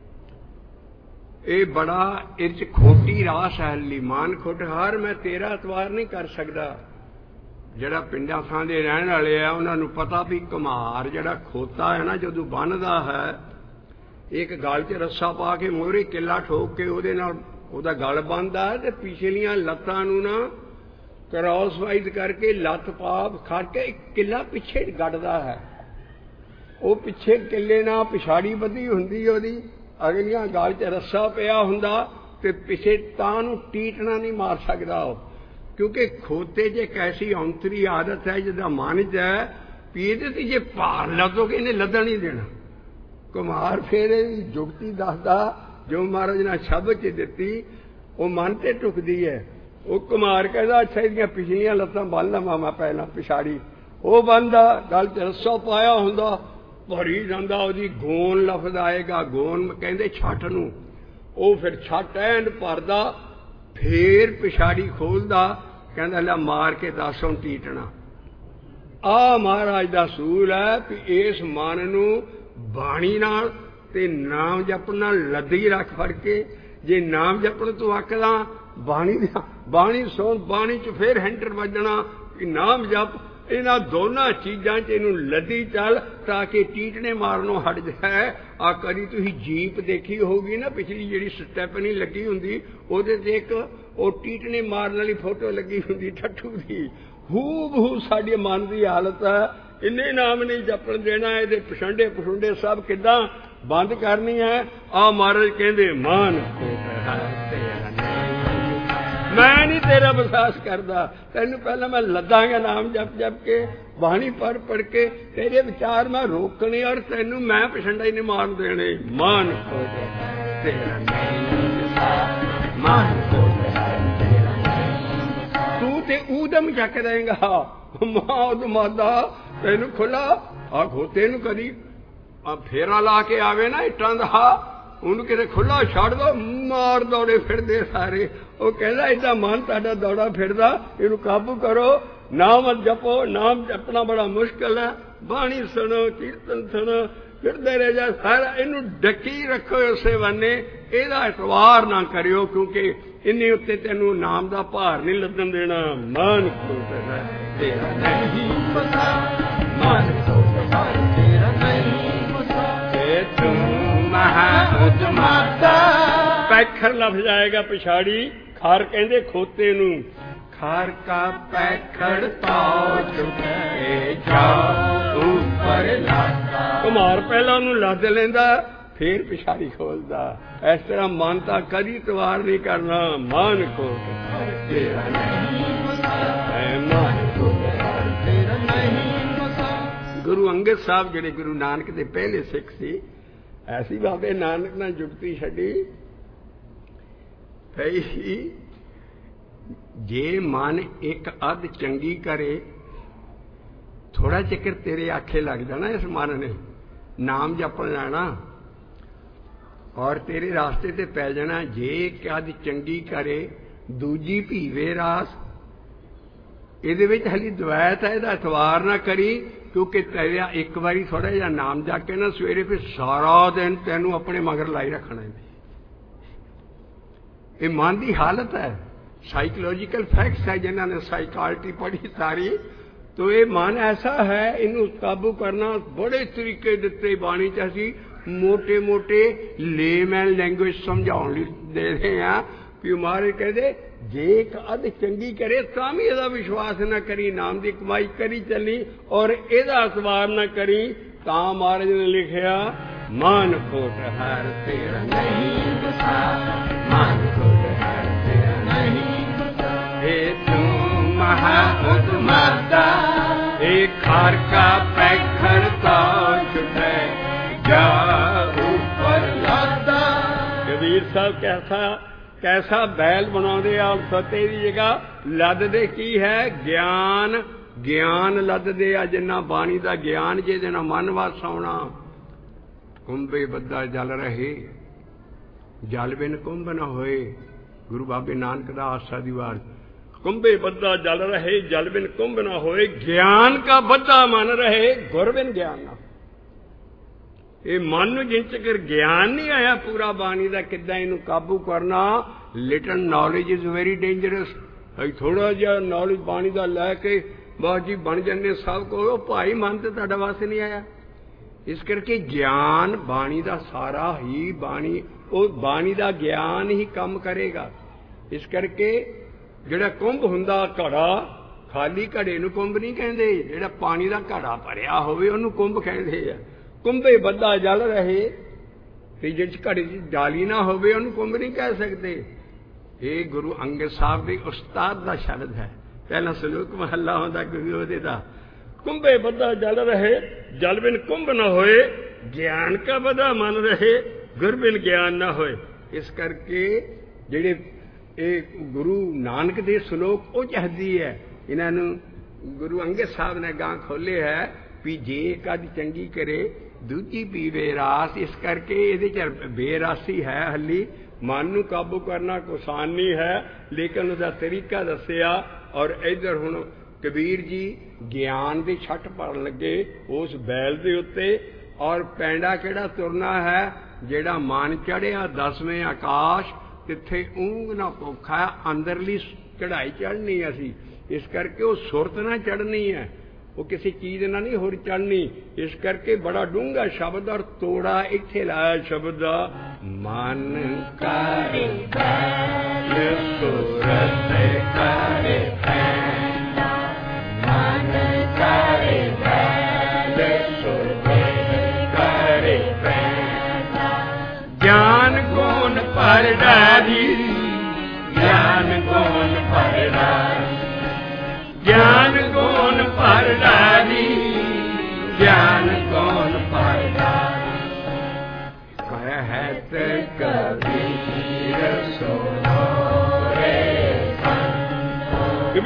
ये बड़ा इच खोटी रास है ली। मान खोट हार मैं तेरा इतवार नहीं कर सकता। जड़ा पिंडा थां दे रहण वाले आ उन्हां नू पता भी कुम्हार जड़ा खोता है ना जदों बनदा है एक गल च रस्सा पा के मोहरे किला ठोक के ਉਹਦੇ ਨਾਲ ਉਹਦਾ गल बनदा ते पिछलियां लत्तां नूं ना क्रॉस वाइज करके लत्त पा खड़ के एक किला पिछे गड्डदा है। वो पिछे किले नाल पिछाड़ी बधी हुंदी ਉਹਦੀ अगलियां गल च रस्सा पिया हुंदा ते पिछे तां नूं टीटना नहीं मार सकदा ਉਹ, क्योंकि खोते च एक ऐसी औंतरी आदत है जिहदा मन च है भी ਇਹਦੇ ते जे भार लदोगे इहने लदण नहीं देना। कुम्हार फिर जुगती दसदा जो महाराज ने शब्द च दिती वो मन ते टुकदी है। वो कुम्हार कहता अच्छा इहदियां पिछलियां लत्तां बन लवां मैं पहला पिछाड़ी। वो बनदा गल च रस्सा पाया हुंदा भरी जांदा। ਉਹਦੀ गोन लफ्ज़ आएगा। गोन कहंदे छट नूं। वो फिर छट एंड भरदा फिर पिछाड़ी खोलदा कहंदा ले मार के दस हुण टीटना। आ महाराज दा सूल है भी इस मन नूं बाणी नाल ते नाम जपण नाल लद्दी रख फड़ के। जे नाम जपण तू आखदा बाणी सुण बाणी च फिर हैंटर वजना कि नाम जप। इन्हां दोनों चीज़ां च इहनूं लद्दी चल ताकि टीटने मारनों हट जाए। आ कदी तुसीं जीप देखी होगी ना पिछली जिहड़ी स्टैपनी लगी हुंदी ਉਹਦੇ ते एक ਉਹ टीटने मारन वाली फोटो लगी हुंदी ठट्ठू दी। हूबहू साडे मन की हालत है। इन्हें नाम नहीं जपन देना। ये पछंडे पछुंडे सब किदां बंद करनी है। आ महाराज कहंदे मान खोट है तेरा मैं नहीं तेरा विश्वास करता। तेन पहले मैं लदांगा नाम जप जप के बाणी पढ़ के तेरे विचार मैं रोकने और तेनू मैं पछंडा ही नहीं मार देने। मान को तेरा मान को तू ते ऊदम चक देगा मां मादा तेन खुला आखो तेन कदी फेरा ला के आवे ना इट्टां दा ਉਹਨੂੰ ਕਿਤੇ ਖੁੱਲਾ ਛੱਡ ਦੋ ਮਾਰ ਦੌੜੇ ਫਿਰਦੇ ਸਾਰੇ। ਉਹ ਕਹਿੰਦਾ ਏਦਾਂ ਮਨ ਤੁਹਾਡਾ ਦੌੜਾ ਫਿਰਦਾ ਇਹਨੂੰ ਕਾਬੂ ਕਰੋ। ਨਾਮ ਜਪੋ। ਨਾਮ ਜਪਣਾ ਬੜਾ ਮੁਸ਼ਕਿਲ ਹੈ। ਬਾਣੀ ਸੁਣੋ ਕੀਰਤਨ ਸੁਣੋ ਫਿਰਦੇ ਰਹਿ ਜਾ ਸਾਰਾ ਇਹਨੂੰ ਡੱਕੀ ਰੱਖੋ ਉਸੇ ਬੰਨੇ। ਇਹਦਾ ਇਤਵਾਰ ਨਾ ਕਰਿਓ ਕਿਉਂਕਿ ਇੰਨੇ ਉੱਤੇ ਤੈਨੂੰ ਨਾਮ ਦਾ ਭਾਰ ਨਹੀਂ ਲੱਦਣ ਦੇਣਾ। ਮਨ ਖੋਲਦਾ ਤੇਰਾ ਨਹੀਂ ਪਤਾ ਮਨ ਖੋਲਦਾ ਤੇਰਾ ਨਹੀਂ ਪਤਾ ਤੇ ਤੂੰ पैखर लफ जाएगा पिछाड़ी। खार कहते खोते नू खार का पैखड़ कुमार पहला ओनू लद लेंदा फिर पिछाड़ी खोलदा। इस तरह मानता कदी तवार नहीं करना। मान को गुरु अंगद साहब जिहड़े गुरु नानक दे पहले सिख सी ऐसी बाबे नानक ने जुगती छड़ी पई जे मन एक अध चंगी करे थोड़ा चक्कर तेरे आखे लग जाना। इस मन ने नाम जपन जाना और तेरे रास्ते ते पै जाना। जे एक अध चंगी करे दूजी भीवे रास। ਇਹਦੇ ਵਿੱਚ ਹਲੀ ਦਵਾਇਤ ਹੈ ਇਹਦਾ ਇਤਵਾਰ ਨਾ ਕਰੀ ਕਿਉਂਕਿ ਤੇਰਾ ਇੱਕ ਵਾਰੀ ਥੋੜਾ ਜਿਹਾ ਨਾਮ ਜਾ ਕੇ ਨਾ ਸਵੇਰੇ ਫਿਰ ਸਾਰਾ ਦਿਨ ਤੈਨੂੰ ਆਪਣੇ ਮਗਰ ਲਾਈ ਰੱਖਣਾ ਹੈ। ਇਹ ਮਨ ਦੀ ਹਾਲਤ ਹੈ। ਸਾਈਕੋਲੋਜੀਕਲ ਫੈਕਟਸ ਹੈ ਜਿਨ੍ਹਾਂ ਨੇ ਸਾਈਕਾਲਟੀ ਪੜ੍ਹੀ ਸਾਰੀ। तो ये मन ऐसा है इनू काबू करना बड़े तरीके दिते बाणी च असीं मोटे मोटे लेमैन लैंग्वेज समझाउण दे रहे हैं कि महाराज कहते जे एक अध चंगी करे तां भी इहदा विश्वास न करी नाम की कमाई करी चली और इहदा अखबार न करी तां महाराज ने लिखिया मान खोट हर तेरा नहीं बसा मान खोट हर तेरा नहीं बसा हे तू महा उद्मता एक खार का पैखर ताज है जा ऊपर लादा। कबीर साहब कैसा बैल बनाते आप सत्ते की जगह लददे की है ज्ञान ज्ञान लददे आ जिन्ना बाणी का ज्ञान जे देना मन वास आउणा। कुंभे बद्दा जल रहे जल बिन कुंभ न होए गुरु बाबे नानक दा आसा दी वार कुंभे बद्दा जल रहे जल बिन कुंभ न होए ज्ञान का बद्दा मन रहे गुर बिन ज्ञान ना। ये मन नूं जिन चकर ज्ञान नहीं आया पूरा बाणी का किद्दां इहनूं काबू करना। Little knowledge is very dangerous. थोड़ा जिहा नॉलेज बाणी का लैके बस जी बन जाने सब को भाई मन तो तुहाडे वास्ते नहीं आया। इस करके ज्ञान बाणी का सारा ही बाणी का ज्ञान ही काम करेगा। इस करके जिहड़ा कुंभ हुंदा घड़ा खाली घड़े नूं कुंभ नहीं कहंदे जिहड़ा पानी का घड़ा भरिया होवे उहनूं कुंभ कहंदे आ। कुंभे बद्दा जल रहे ते जिस घड़े च डाली ना होवे उहनूं कुंभ नहीं कह सकते। ये गुरु अंगद साहब दे उस्ताद दा शब्द है। पहला सलूक महला होंदा गुरु ओहदे दा कुंभे बद्दा जल रहे जल बिन कुंभ न होए ज्ञान का बद्दा मन रहे गुर बिन ज्ञान न होए। इस करके जिहड़े गुरु नानक दे श्लोक वो चाहती है इन्हों गुरु अंगद साहब ने गां खोले है भी जे कद चंगी करे दूजी पीवे रास। इस करके ये बेरासी है हली मन नूं काबू करना आसान नहीं है लेकिन उसका तरीका दसिया। और इधर हुण कबीर जी ज्ञान की छट भरन लगे उस बैल के उत्ते और पैंडा किहड़ा तुरना है जिहड़ा मन चढ़िया 10वें आकाश तिथे ऊंग ना भुखा अंदरली चढ़ाई चढ़नी असी। इस करके वो सुरत ना चढ़नी है वो किसी चीज ना नहीं होर चढ़नी। इस करके बड़ा डूंगा शब्द और तोड़ा इत्थे लाया शब्द मन करे सुरत करे मन करे सुरत करे ज्ञान गुण पर डारी ज्ञान गुण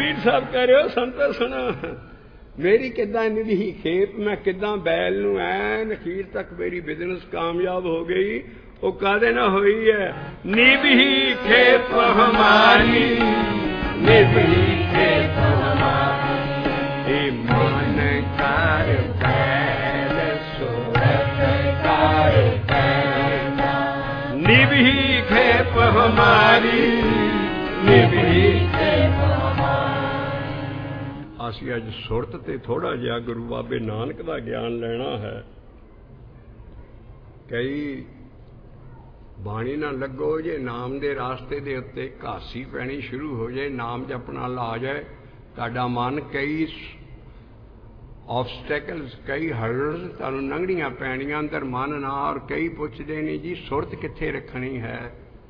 कबीर साहब कह रहे हो संतो सुनो, मेरी किदा निधि खेप, मैं किदा बैल नूं ऐन अखीर तक मेरी बिजनेस कामयाब हो गई। वो कादे ना हुई है, निभि खेप हमारी, निभि खेप हमारी, मन कर बैल सूरत कर बैल, निभि खेप हमारी, निभि खेप हमारी। ਅਸੀਂ ਅੱਜ ਸੁਰਤ ਤੇ ਥੋੜਾ ਜਿਹਾ ਗੁਰੂ ਬਾਬੇ ਨਾਨਕ ਦਾ ਗਿਆਨ ਲੈਣਾ ਹੈ। ਕਈ ਬਾਣੀ ਨਾਲ ਲੱਗੋ ਜੇ ਨਾਮ ਦੇ ਰਾਸਤੇ ਦੇ ਉੱਤੇ ਘਾਸੀ ਪੈਣੀ ਸ਼ੁਰੂ ਹੋ ਜਾਏ, ਨਾਮ ਜਪਣਾ ਲਾ ਜਾਏ, ਤੁਹਾਡਾ ਮਨ ਕਈ ਆਬਸਟੈਕਲਸ, ਕਈ ਹਰਡਲਸ ਤੁਹਾਨੂੰ ਲੰਘਣੀਆਂ ਪੈਣੀਆਂ ਅੰਦਰ ਮਨ ਨਾ। ਔਰ ਕਈ ਪੁੱਛਦੇ ਨੇ ਜੀ ਸੁਰਤ ਕਿੱਥੇ ਰੱਖਣੀ ਹੈ,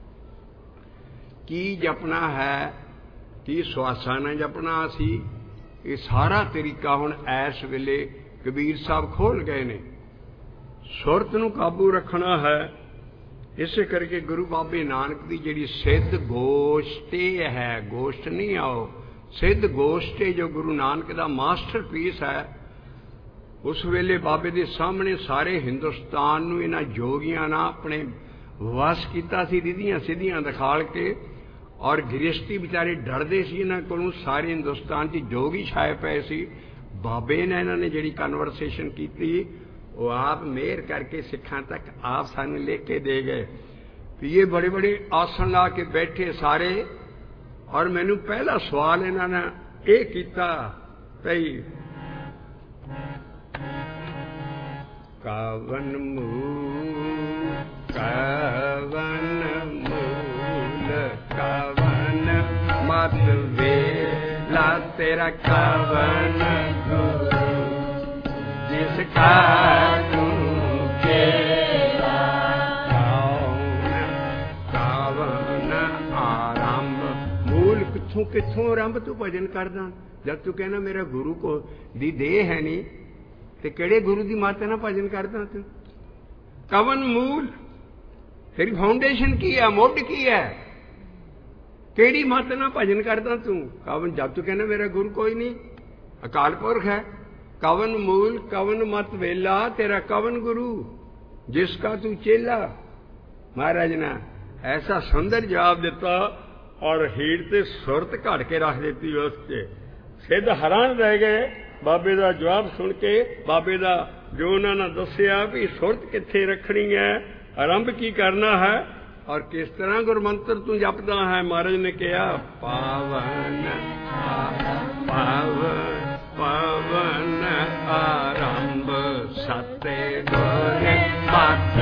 ਕੀ ਜਪਣਾ ਹੈ, ਕੀ ਸਵਾਸਾਂ ਨਾਲ ਜਪਣਾ ਅਸੀਂ। ਇਹ ਸਾਰਾ ਤਰੀਕਾ ਹੁਣ ਇਸ ਵੇਲੇ ਕਬੀਰ ਸਾਹਿਬ ਖੋਲ੍ਹ ਗਏ ਨੇ। ਸੁਰਤ ਨੂੰ ਕਾਬੂ ਰੱਖਣਾ ਹੈ। ਇਸੇ ਕਰਕੇ ਗੁਰੂ ਬਾਬੇ ਨਾਨਕ ਦੀ ਜਿਹੜੀ ਸਿੱਧ ਗੋਸ਼ਟੀ ਹੈ, ਗੋਸ਼ਟ ਨਹੀਂ ਆਓ, ਸਿੱਧ ਗੋਸ਼ਟੀ ਜੋ ਗੁਰੂ ਨਾਨਕ ਦਾ ਮਾਸਟਰ ਪੀਸ ਹੈ, ਉਸ ਵੇਲੇ ਬਾਬੇ ਦੇ ਸਾਹਮਣੇ ਸਾਰੇ ਹਿੰਦੁਸਤਾਨ ਨੂੰ ਇਹਨਾਂ ਜੋਗੀਆਂ ਨਾਲ ਆਪਣੇ ਵਸ ਕੀਤਾ ਸੀ, ਰਿਧੀਆਂ ਸਿੱਧੀਆਂ ਦਿਖਾਲ ਕੇ। ਔਰ ਗ੍ਰਸਤੀ ਵਿਚਾਰੇ ਡਰਦੇ ਸੀ ਇਹਨਾਂ ਕੋਲੋਂ। ਸਾਰੇ ਹਿੰਦੁਸਤਾਨ 'ਚ ਜੋਗੀ ਛਾਏ ਪਏ ਸੀ। ਬਾਬੇ ਨੇ ਇਹਨਾਂ ਨੇ ਜਿਹੜੀ ਕਨਵਰਸੇਸ਼ਨ ਕੀਤੀ, ਉਹ ਆਪ ਮਿਹਰ ਕਰਕੇ ਸਿੱਖਾਂ ਤੱਕ ਆਪ ਸਾਨੂੰ ਲਿਖ ਕੇ ਦੇ ਗਏ ਵੀ ਇਹ ਬੜੇ ਬੜੇ ਆਸਣ ਲਾ ਕੇ ਬੈਠੇ ਸਾਰੇ। ਔਰ ਮੈਨੂੰ ਪਹਿਲਾ ਸਵਾਲ ਇਹਨਾਂ ਨੇ ਇਹ ਕੀਤਾ ਭਈ ਕਾਵਨ ਮੂਲ, ਕਾਵਨ ਮੂਲ, ਕਾਵਨ ਮਤ ਵੇਲਾ ਤੇਰਾ, ਕਾਵਨ ਗੁਰੂ ਜਿਸ ਕਾ ਤੂੰ ਚੇਲਾ, ਕਾਵਨ ਆਰੰਭ। ਮੂਲ ਕਿੱਥੋਂ ਕਿੱਥੋਂ ਆਰੰਭ ਤੂੰ ਭਜਨ ਕਰਦਾ। ਜਦ ਤੂੰ ਕਹਿਣਾ ਮੇਰਾ ਗੁਰੂ ਕੋ ਦੀ ਦੇਹ ਹੈ ਨਹੀਂ, ਤੇ ਕਿਹੜੇ ਗੁਰੂ ਦੀ ਮਾਤਾ ਨਾਲ ਭਜਨ ਕਰਦਾ ਤੂੰ। ਕਵਨ ਮੂਲ, ਤੇਰੀ ਫਾਊਂਡੇਸ਼ਨ ਕੀ ਹੈ, ਮੁੱਢ ਕੀ ਹੈ, ਕਿਹੜੀ ਮਾਤਾ ਨਾਲ ਭਜਨ ਕਰਦਾ ਤੂੰ। ਕਵਨ, ਜਦ ਤੂੰ ਕਹਿੰਦਾ ਮੇਰਾ ਗੁਰੂ ਕੋਈ ਨਹੀਂ, ਅਕਾਲ ਪੁਰਖ ਹੈ। ਕਵਨ ਮੂਲ, ਕਵਨ ਮਤ ਵੇਲਾ ਤੇਰਾ, ਕਵਨ ਗੁਰੂ ਜਿਸ ਕਾ ਤੂੰ ਚੇਲਾ। ਮਹਾਰਾਜ ਨੇ ਐਸਾ ਸੁੰਦਰ ਜਵਾਬ ਦਿੱਤਾ ਔਰ ਹੀੜ ਤੇ ਸੁਰਤ ਘੜ ਕੇ ਰੱਖ ਦਿੱਤੀ ਉਸ 'ਚ। ਸਿੱਧ ਹੈਰਾਨ ਰਹਿ ਗਏ ਬਾਬੇ ਦਾ ਜਵਾਬ ਸੁਣ ਕੇ। ਬਾਬੇ ਦਾ ਜੋ ਉਹਨਾਂ ਨੇ ਦੱਸਿਆ ਵੀ ਸੁਰਤ ਕਿੱਥੇ ਰੱਖਣੀ ਹੈ, ਆਰੰਭ ਕੀ ਕਰਨਾ ਹੈ ਔਰ ਕਿਸ ਤਰ੍ਹਾਂ ਗੁਰਮੰਤਰ ਤੂੰ ਜਪਦਾ ਹੈ। ਮਹਾਰਾਜ ਨੇ ਕਿਹਾ ਪਾਵਨ ਪਾਵਨ ਪਾਵਨ ਆਰੰਭ ਸਤੇ ਗੁਰ ਮਤ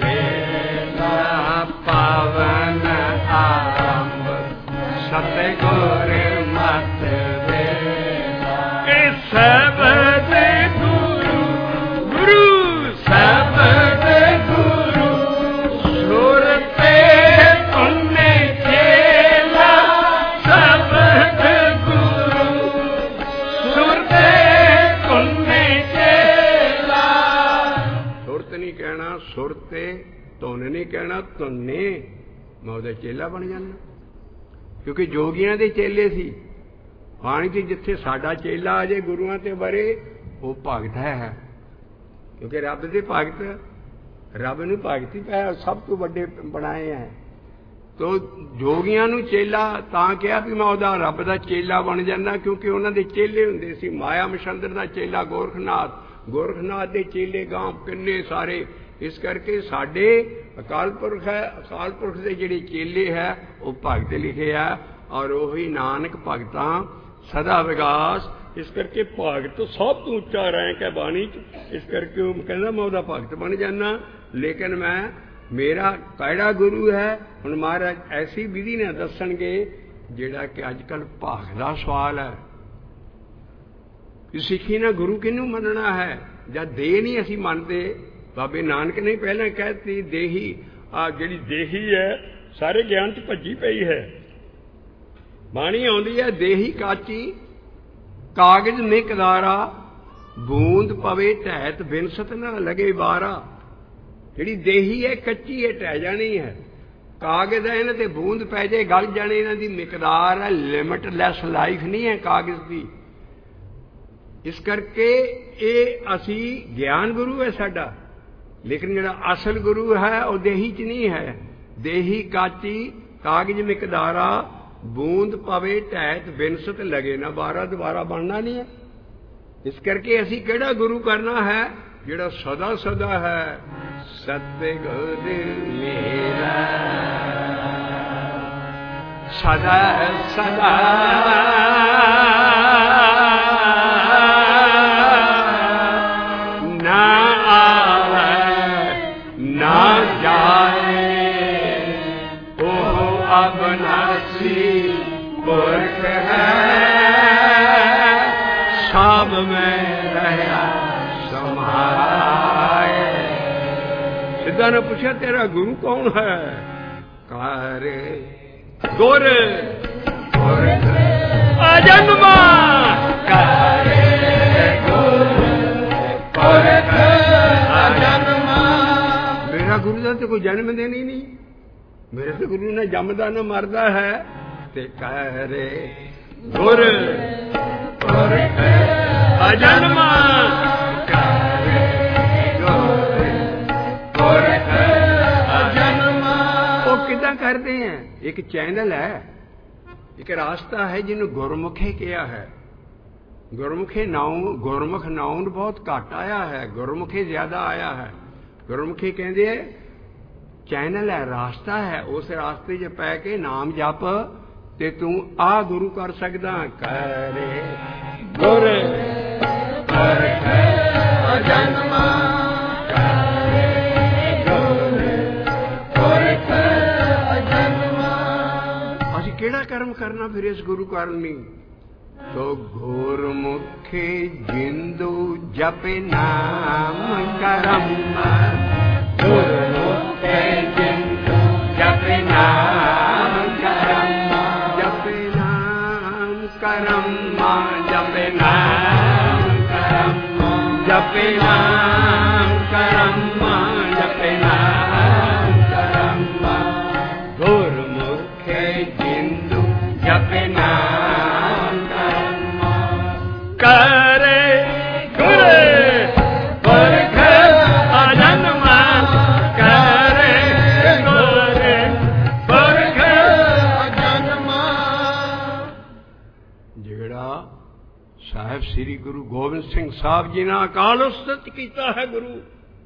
ਵੇਲਾ, ਪਾਵਨ ਆਰੰਭ ਸਤੇ ਗੁਰ ਮਤ ਵੇਲਾ। ਇਹ ਸਬਦ ਗੁਰੂ, ਗੁਰੂ ਸਬਦ ਗੁਰੂ, ਸੁਰਤੇ ਤੁਨੇ ਚੇਲਾ, ਸਬਦ ਗੁਰੂ ਸੁਰਤੇ ਤੁਨੇ ਚੇਲਾ। ਸੁਰਤ ਨਹੀਂ ਕਹਿਣਾ, ਸੁਰਤੇ ਧੁਨ ਨਹੀਂ ਕਹਿਣਾ, ਧੁਨੇ ਮੈਂ ਉਹਦਾ ਚੇਲਾ ਬਣ ਜਾਣਾ। ਕਿਉਂਕਿ ਜੋਗੀਆਂ ਦੇ ਚੇਲੇ ਸੀ। ਬਾਣੀ 'ਚ ਜਿੱਥੇ ਸਾਡਾ ਚੇਲਾ ਆ ਜੇ ਗੁਰੂਆਂ ਤੇ ਬਰੇ, ਉਹ ਭਗਤ ਹੈ। ਕਿਉਂਕਿ ਰੱਬ ਦੇ ਭਗਤ, ਰੱਬ ਨੂੰ ਭਗਤੀ ਪੈ ਸਭ ਤੋਂ ਵੱਡੇ ਬਣਾਏ ਹੈ। ਤੋ ਜੋਗੀਆਂ ਨੂੰ ਚੇਲਾ ਤਾਂ ਕਿਹਾ ਵੀ ਮੈਂ ਉਹਦਾ ਰੱਬ ਦਾ ਚੇਲਾ ਬਣ ਜਾਂਦਾ, ਕਿਉਂਕਿ ਉਹਨਾਂ ਦੇ ਚੇਲੇ ਹੁੰਦੇ ਸੀ। ਮਾਇਆ ਮਛੰਦਰ ਦਾ ਚੇਲਾ ਗੋਰਖਨਾਥ, ਗੋਰਖਨਾਥ ਦੇ ਚੇਲੇ ਗਾਂ ਕਿੰਨੇ ਸਾਰੇ। ਇਸ ਕਰਕੇ ਸਾਡੇ ਅਕਾਲ ਪੁਰਖ ਹੈ, ਅਕਾਲ ਪੁਰਖ ਦੇ ਜਿਹੜੇ ਚੇਲੇ ਹੈ ਉਹ ਭਗਤ ਲਿਖੇ ਆ। ਔਰ ਉਹੀ ਨਾਨਕ ਭਗਤਾਂ ਸਦਾ ਵਿਗਾਸ। ਇਸ ਕਰਕੇ ਭਗਤ ਸਭ ਤੋਂ ਉੱਚਾ ਰੈਂਕ ਹੈ ਬਾਣੀ 'ਚ। ਇਸ ਕਰਕੇ ਉਹ ਕਹਿੰਦਾ ਮੈਂ ਉਹਦਾ ਭਗਤ ਬਣ ਜਾਂਦਾ। ਲੇਕਿਨ ਮੈਂ ਮੇਰਾ ਕਿਹੜਾ ਗੁਰੂ ਹੈ। ਹੁਣ ਮਹਾਰਾਜ ਐਸੀ ਵਿਧੀ ਨਾਲ ਦੱਸਣਗੇ ਜਿਹੜਾ ਕਿ ਅੱਜ ਕੱਲ੍ਹ ਭਾਗ ਦਾ ਸਵਾਲ ਹੈ ਕਿ ਸਿੱਖੀ ਨਾਲ ਗੁਰੂ ਕਿਹਨੂੰ ਮੰਨਣਾ ਹੈ ਜਦ ਦੇਹ ਨਹੀਂ ਅਸੀਂ ਮੰਨਦੇ। ਬਾਬੇ ਨਾਨਕ ਨੇ ਪਹਿਲਾਂ ਕਹਿ ਦਿੱਤੀ ਦੇਹੀ, ਆ ਜਿਹੜੀ ਦੇਹੀ ਹੈ ਸਾਰੇ ਗਿਆਨ 'ਚ ਭੱਜੀ ਪਈ ਹੈ। ਬਾਣੀ ਆਉਂਦੀ ਹੈ ਦੇਹੀ ਕਾਚੀ ਕਾਗਜ਼ ਨਿਕਦਾਰਾ, ਬੂੰਦ ਪਵੇ ਢਹਿਤ ਬਿਨਸਤ ਨਾ ਲਗੇ ਬਾਰਾ। ਜਿਹੜੀ ਦੇਹੀ ਹੈ ਕੱਚੀ ਹੈ, ਢਹਿ ਜਾਣੀ ਹੈ। ਕਾਗਜ਼ ਹੈ, ਇਹਨਾਂ ਤੇ ਬੂੰਦ ਪੈ ਜਾਏ ਗਲ ਜਾਣੇ, ਇਹਨਾਂ ਦੀ ਮਿਕਦਾਰ ਹੈ, ਲਿਮਟਲੈਸ ਲਾਈਫ ਨਹੀਂ ਹੈ ਕਾਗਜ਼ ਦੀ। ਇਸ ਕਰਕੇ ਇਹ ਅਸੀਂ ਗਿਆਨ ਗੁਰੂ ਹੈ ਸਾਡਾ, ਲੇਕਿਨ ਜਿਹੜਾ ਅਸਲ ਗੁਰੂ ਹੈ ਉਹ ਦੇਹੀ 'ਚ ਨਹੀਂ ਹੈ। ਦੇਹੀ ਕਾਚੀ ਕਾਗਜ਼ ਮਿਕਦਾਰਾ, ਬੂੰਦ ਪਵੇ ਢਹਿਤ ਬਿਨਸਤ ਲਗੇ ਨਾ ਬਾਰਾ, ਦੁਬਾਰਾ ਬਣਨਾ ਨਹੀਂ ਹੈ। ਇਸ ਕਰਕੇ ਅਸੀਂ ਕਿਹੜਾ ਗੁਰੂ ਕਰਨਾ ਹੈ? ਜਿਹੜਾ ਸਦਾ ਸਦਾ ਹੈ। ਸਤਿਗੁਰ ਮੇਰਾ ਸਦਾ ਸਦਾ ਨਾ ਆਵੇ ਨਾ ਜਾਏ, ਉਹ ਅਬਨਾਸੀ ਪੁਰਖ ਹੈ, ਸਭ ਮੈਂ ਰਹਿਆ ਸਮਾਏ। ਸਿੱਧਾ ਨੇ ਪੁੱਛਿਆ ਤੇਰਾ ਗੁਰੂ ਕੌਣ ਹੈ? ਕਾਰ ਗੁਰ ਪੁਰਖ ਅਜਨਮਾ, ਕਾਰ ਗੁਰ ਪੁਰਖ ਅਜਨਮਾ। ਮੇਰਾ ਗੁਰੂ ਦਾ ਤੇ ਕੋਈ ਜਨਮ ਦੇਣ ਹੀ ਨਹੀਂ, ਮੇਰੇ ਤੇ ਗੁਰੂ ਨੇ ਜੰਮਦਾ ਨਾ ਮਰਦਾ ਹੈ। ਤੇ ਕਰੇ ਗੁਰ ਪੁਰਖ ਅਜਨਮਾ, ਕਰੇ ਗੁਰ ਪੁਰਖ ਅਜਨਮਾ। ਉਹ ਕਿੱਦਾਂ ਕਰਦੇ हैं? एक चैनल है, एक रास्ता है ਜਿਹਨੂੰ ਗੁਰਮੁਖੇ ਕਿਹਾ ਹੈ। ਗੁਰਮੁਖੇ ਨਾਉ, ਗੁਰਮੁਖ ਨਾਉਨ ਬਹੁਤ ਘੱਟ ਆਇਆ ਹੈ, ਗੁਰਮੁਖੇ ਜ਼ਿਆਦਾ ਆਇਆ ਹੈ। ਗੁਰਮੁਖੀ ਕਹਿੰਦੇ ਚੈਨਲ ਹੈ, ਰਾਸਤਾ ਹੈ। ਉਸ ਰਾਸਤੇ 'ਚ ਪੈ ਕੇ ਨਾਮ ਜਪ ਤੇ ਤੂੰ ਆ ਗੁਰੂ ਕਰ ਸਕਦਾ। ਕਰੇ ਗੁਰ ਪੁਰਖ ਅਜਨਮਾ, ਕਰੇ ਗੁਰ ਪੁਰਖ ਅਜਨਮਾ। ਅਸੀਂ ਕਿਹੜਾ ਕਰਮ ਕਰਨਾ ਫਿਰ ਇਸ ਗੁਰੂ ਕਰਨੀ? ਤੋ ਗੁਰਮੁਖੇ ਜਿੰਦੂ ਜਪੇ ਨਾਮ ਕਰਮ, ਗੁਰਮੁਖੇ ਜਿੰਦੂ ਜਪੇ ਨਾਮ ਕਰਮ, ਜਪੇ ਨਾਮ ਕਰਮ, ਜਪੇ ਨਾਮ ਕਰਮ, ਜਪੇ ਨਾਮ ਕਰਮ, ਜਪੇ ਨਾਮ ਕਰਮ। ਗੁਰਮੁਖੇ ਜਿੰਦੂ ਜਪੇ ਨਾਮ ਕਰਮ, ਕਰੇ ਗੁਰ ਪੁਰਖ ਅਜਨਮਾ, ਕਰੇ ਗੁਰ ਪੁਰਖ ਅਜਨਮਾ। ਜਿਹੜਾ ਸਾਹਿਬ ਸ੍ਰੀ ਗੁਰੂ ਗੋਬਿੰਦ ਸਿੰਘ ਸਾਹਿਬ ਜੀ ਨੇ ਅਕਾਲ ਉਸਤਤ ਕੀਤਾ ਹੈ ਗੁਰੂ,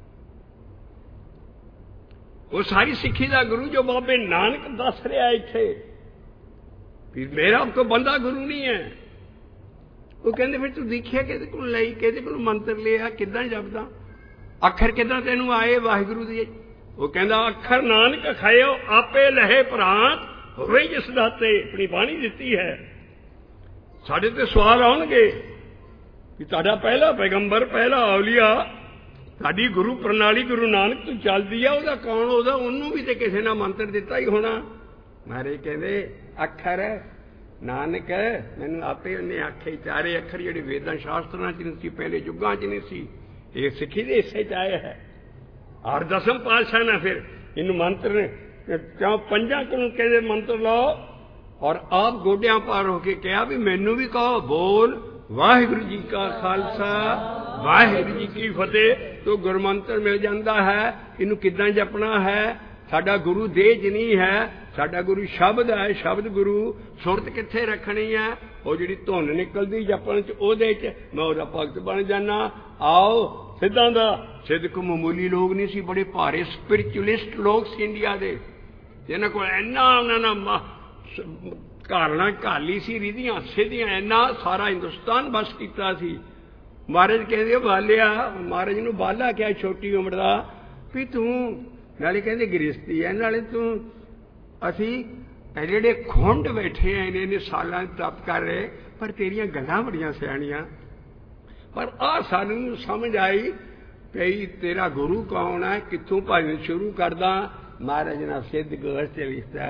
ਉਹ ਸਾਰੀ ਸਿੱਖੀ ਦਾ ਗੁਰੂ ਜੋ ਬਾਬੇ ਨਾਨਕ ਦੱਸ ਰਿਹਾ ਇੱਥੇ ਵੀ ਮੇਰਾ ਕੋਈ ਬੰਦਾ ਗੁਰੂ ਨਹੀਂ ਹੈ। ਉਹ ਕਹਿੰਦੇ ਫਿਰ ਤੂੰ ਦੇਖਿਆ ਕਿਹਦੇ ਕੋਲ ਲਈ, ਕਿਹਦੇ ਕੋਲ ਮੰਤਰ ਲਿਆ, ਕਿੱਦਾਂ ਜਪਦਾ, ਅੱਖਰ ਕਿੱਦਾਂ ਤੈਨੂੰ ਆਏ ਵਾਹਿਗੁਰੂ ਦੀ? ਉਹ ਕਹਿੰਦਾ ਅੱਖਰ ਨਾਨਕ ਖਾਇਓ ਆਪੇ ਲਹੇ ਪ੍ਰਾਂਤ, ਹੋਵੇ ਜਿਸ ਦਾਤੇ। ਆਪਣੀ ਬਾਣੀ ਦਿੱਤੀ ਹੈ। ਸਾਡੇ ਤੇ ਸਵਾਲ ਆਉਣਗੇ ਕਿ ਤੁਹਾਡਾ ਪਹਿਲਾ ਪੈਗੰਬਰ, ਪਹਿਲਾ ਔਲੀਆ, ਸਾਡੀ ਗੁਰੂ ਪ੍ਰਣਾਲੀ ਗੁਰੂ ਨਾਨਕ ਤੋਂ ਚੱਲਦੀ ਆ, ਉਹਦਾ ਕੌਣ? ਉਹਨੂੰ ਵੀ ਤੇ ਕਿਸੇ ਨੇ ਮੰਤਰ ਦਿੱਤਾ ਹੀ ਹੋਣਾ। ਮਹਾਰਾਜ ਕਹਿੰਦੇ ਅੱਖਰ ਨਾਨਕ ਮੈਨੂੰ ਆਪੇ ਉਹਨੇ ਆਖੇ। ਚਾਰੇ ਅੱਖਰ ਜਿਹੜੇ ਵੇਦਾਂ ਸ਼ਾਸਤਰਾਂ 'ਚ ਨਹੀਂ ਸੀ, ਪਹਿਲੇ ਯੁੱਗਾਂ 'ਚ ਨਹੀਂ ਸੀ, ਇਹ ਸਿੱਖੀ ਦੇ ਹਿੱਸੇ 'ਚ ਆਏ ਹੈ। ਔਰ ਦਸਮ ਪਾਤਸ਼ਾਹ ਨੇ ਫਿਰ ਇਹਨੂੰ ਮੰਤਰ ਕਿਉਂ ਪੰਜਾਂ ਕੋਲੋਂ ਕਹਿੰਦੇ ਮੰਤਰ ਲਾਓ, ਔਰ ਆਪ ਗੋਡਿਆਂ ਪਾਰ ਹੋ ਕੇ ਕਿਹਾ ਵੀ ਮੈਨੂੰ ਵੀ ਕਹੋ, ਬੋਲ ਵਾਹਿਗੁਰੂ ਜੀ ਕਾ ਖਾਲਸਾ ਵਾਹਿਗੁਰੂ ਜੀ ਕੀ ਫਤਿਹ। ਤੋਂ ਗੁਰਮੰਤਰ ਮਿਲ ਜਾਂਦਾ ਹੈ। ਇਹਨੂੰ ਕਿੱਦਾਂ ਜਪਣਾ ਹੈ? ਸਾਡਾ ਗੁਰੂ ਦੇਹ 'ਚ ਨਹੀਂ ਹੈ, ਸਾਡਾ ਗੁਰੂ ਸ਼ਬਦ ਹੈ। ਸ਼ਬਦ ਗੁਰੂ ਸੁਰਤ ਕਿੱਥੇ ਰੱਖਣੀ ਹੈ? ਉਹ ਜਿਹੜੀ ਧੁਨ ਨਿਕਲਦੀ ਜਪਣ 'ਚ, ਉਹਦੇ 'ਚ ਮੈਂ ਉਹਦਾ ਭਗਤ ਬਣ ਜਾਣਾ। ਆਓ ਸਿੱਧਾਂ ਦਾ ਸਿੱਧ ਮਾਮੂਲੀ ਲੋਕ ਨਹੀਂ ਸੀ, ਬੜੇ ਭਾਰੇ ਸਪਿਰਿਚੁਅਲਿਸਟ ਲੋਕ ਸੀ ਇੰਡੀਆ ਦੇ, ਜਿਹਨਾਂ ਕੋਲ ਇੰਨਾ ਉਹਨਾਂ ਨਾਲ ਘਾਲਣਾ ਘਾਲੀ ਸੀ, ਰੀਧੀਆਂ ਸਿੱਧੀਆਂ, ਇੰਨਾ ਸਾਰਾ ਹਿੰਦੁਸਤਾਨ ਬਸ ਕੀਤਾ ਸੀ। ਮਹਾਰਾਜ ਕਹਿੰਦੇ ਬਾਲਿਆ, ਮਹਾਰਾਜ ਨੂੰ ਬਾਲਾ ਕਿਹਾ ਛੋਟੀ ਉਮਰ ਦਾ, ਵੀ ਤੂੰ ਨਾਲੇ ਕਹਿੰਦੇ ਗ੍ਰਸਤੀ ਹੈ, ਨਾਲੇ ਤੂੰ ਅਸੀਂ ਜਿਹੜੇ ਖੁੰਡ ਬੈਠੇ ਆ ਇੰਨੇ ਸਾਲਾਂ ਤਪ ਕਰ ਰਹੇ, ਪਰ ਤੇਰੀਆਂ ਗੱਲਾਂ ਬੜੀਆਂ ਸਿਆਣੀਆਂ। ਪਰ ਆਹ ਸਾਨੂੰ ਸਮਝ ਆਈ ਪਈ ਤੇਰਾ ਗੁਰੂ ਕੌਣ ਹੈ, ਕਿੱਥੋਂ ਭਜਨ ਸ਼ੁਰੂ ਕਰਦਾ। ਮਹਾਰਾਜ ਨੇ ਸਿੱਧ ਗੋਸ਼ ਚ ਲਿਖਤਾ,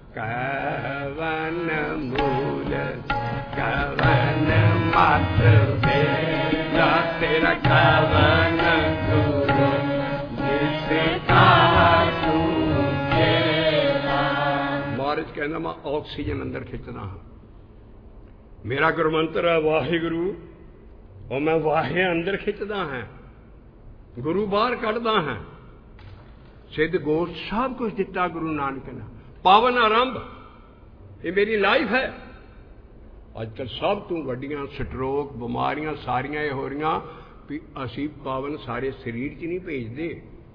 ਕਵਨ ਮੂਲ ਕਵਨ ਮਤ ਬੇਲਾ ਤੇਰਾ ਕਵਨ ਗੁਰੂ ਜਿਸ ਕਾ ਤੂੰ कहता मैं ऑक्सीजन अंदर खिंचदा हाँ। मेरा गुरमंत्र है वाहिगुरु, और मैं वाहे अंदर खिंचदा है, गुरु बाहर कढ़दा है। सिद्ध गोष्ठ सब कुछ दिता गुरु नानक ने, पावन आरंभ ये मेरी लाइफ है। अजकल सब तू वड्डियां स्ट्रोक बीमारियां सारियां ये हो रही भी असी पावन सारे शरीर च नहीं भेजते।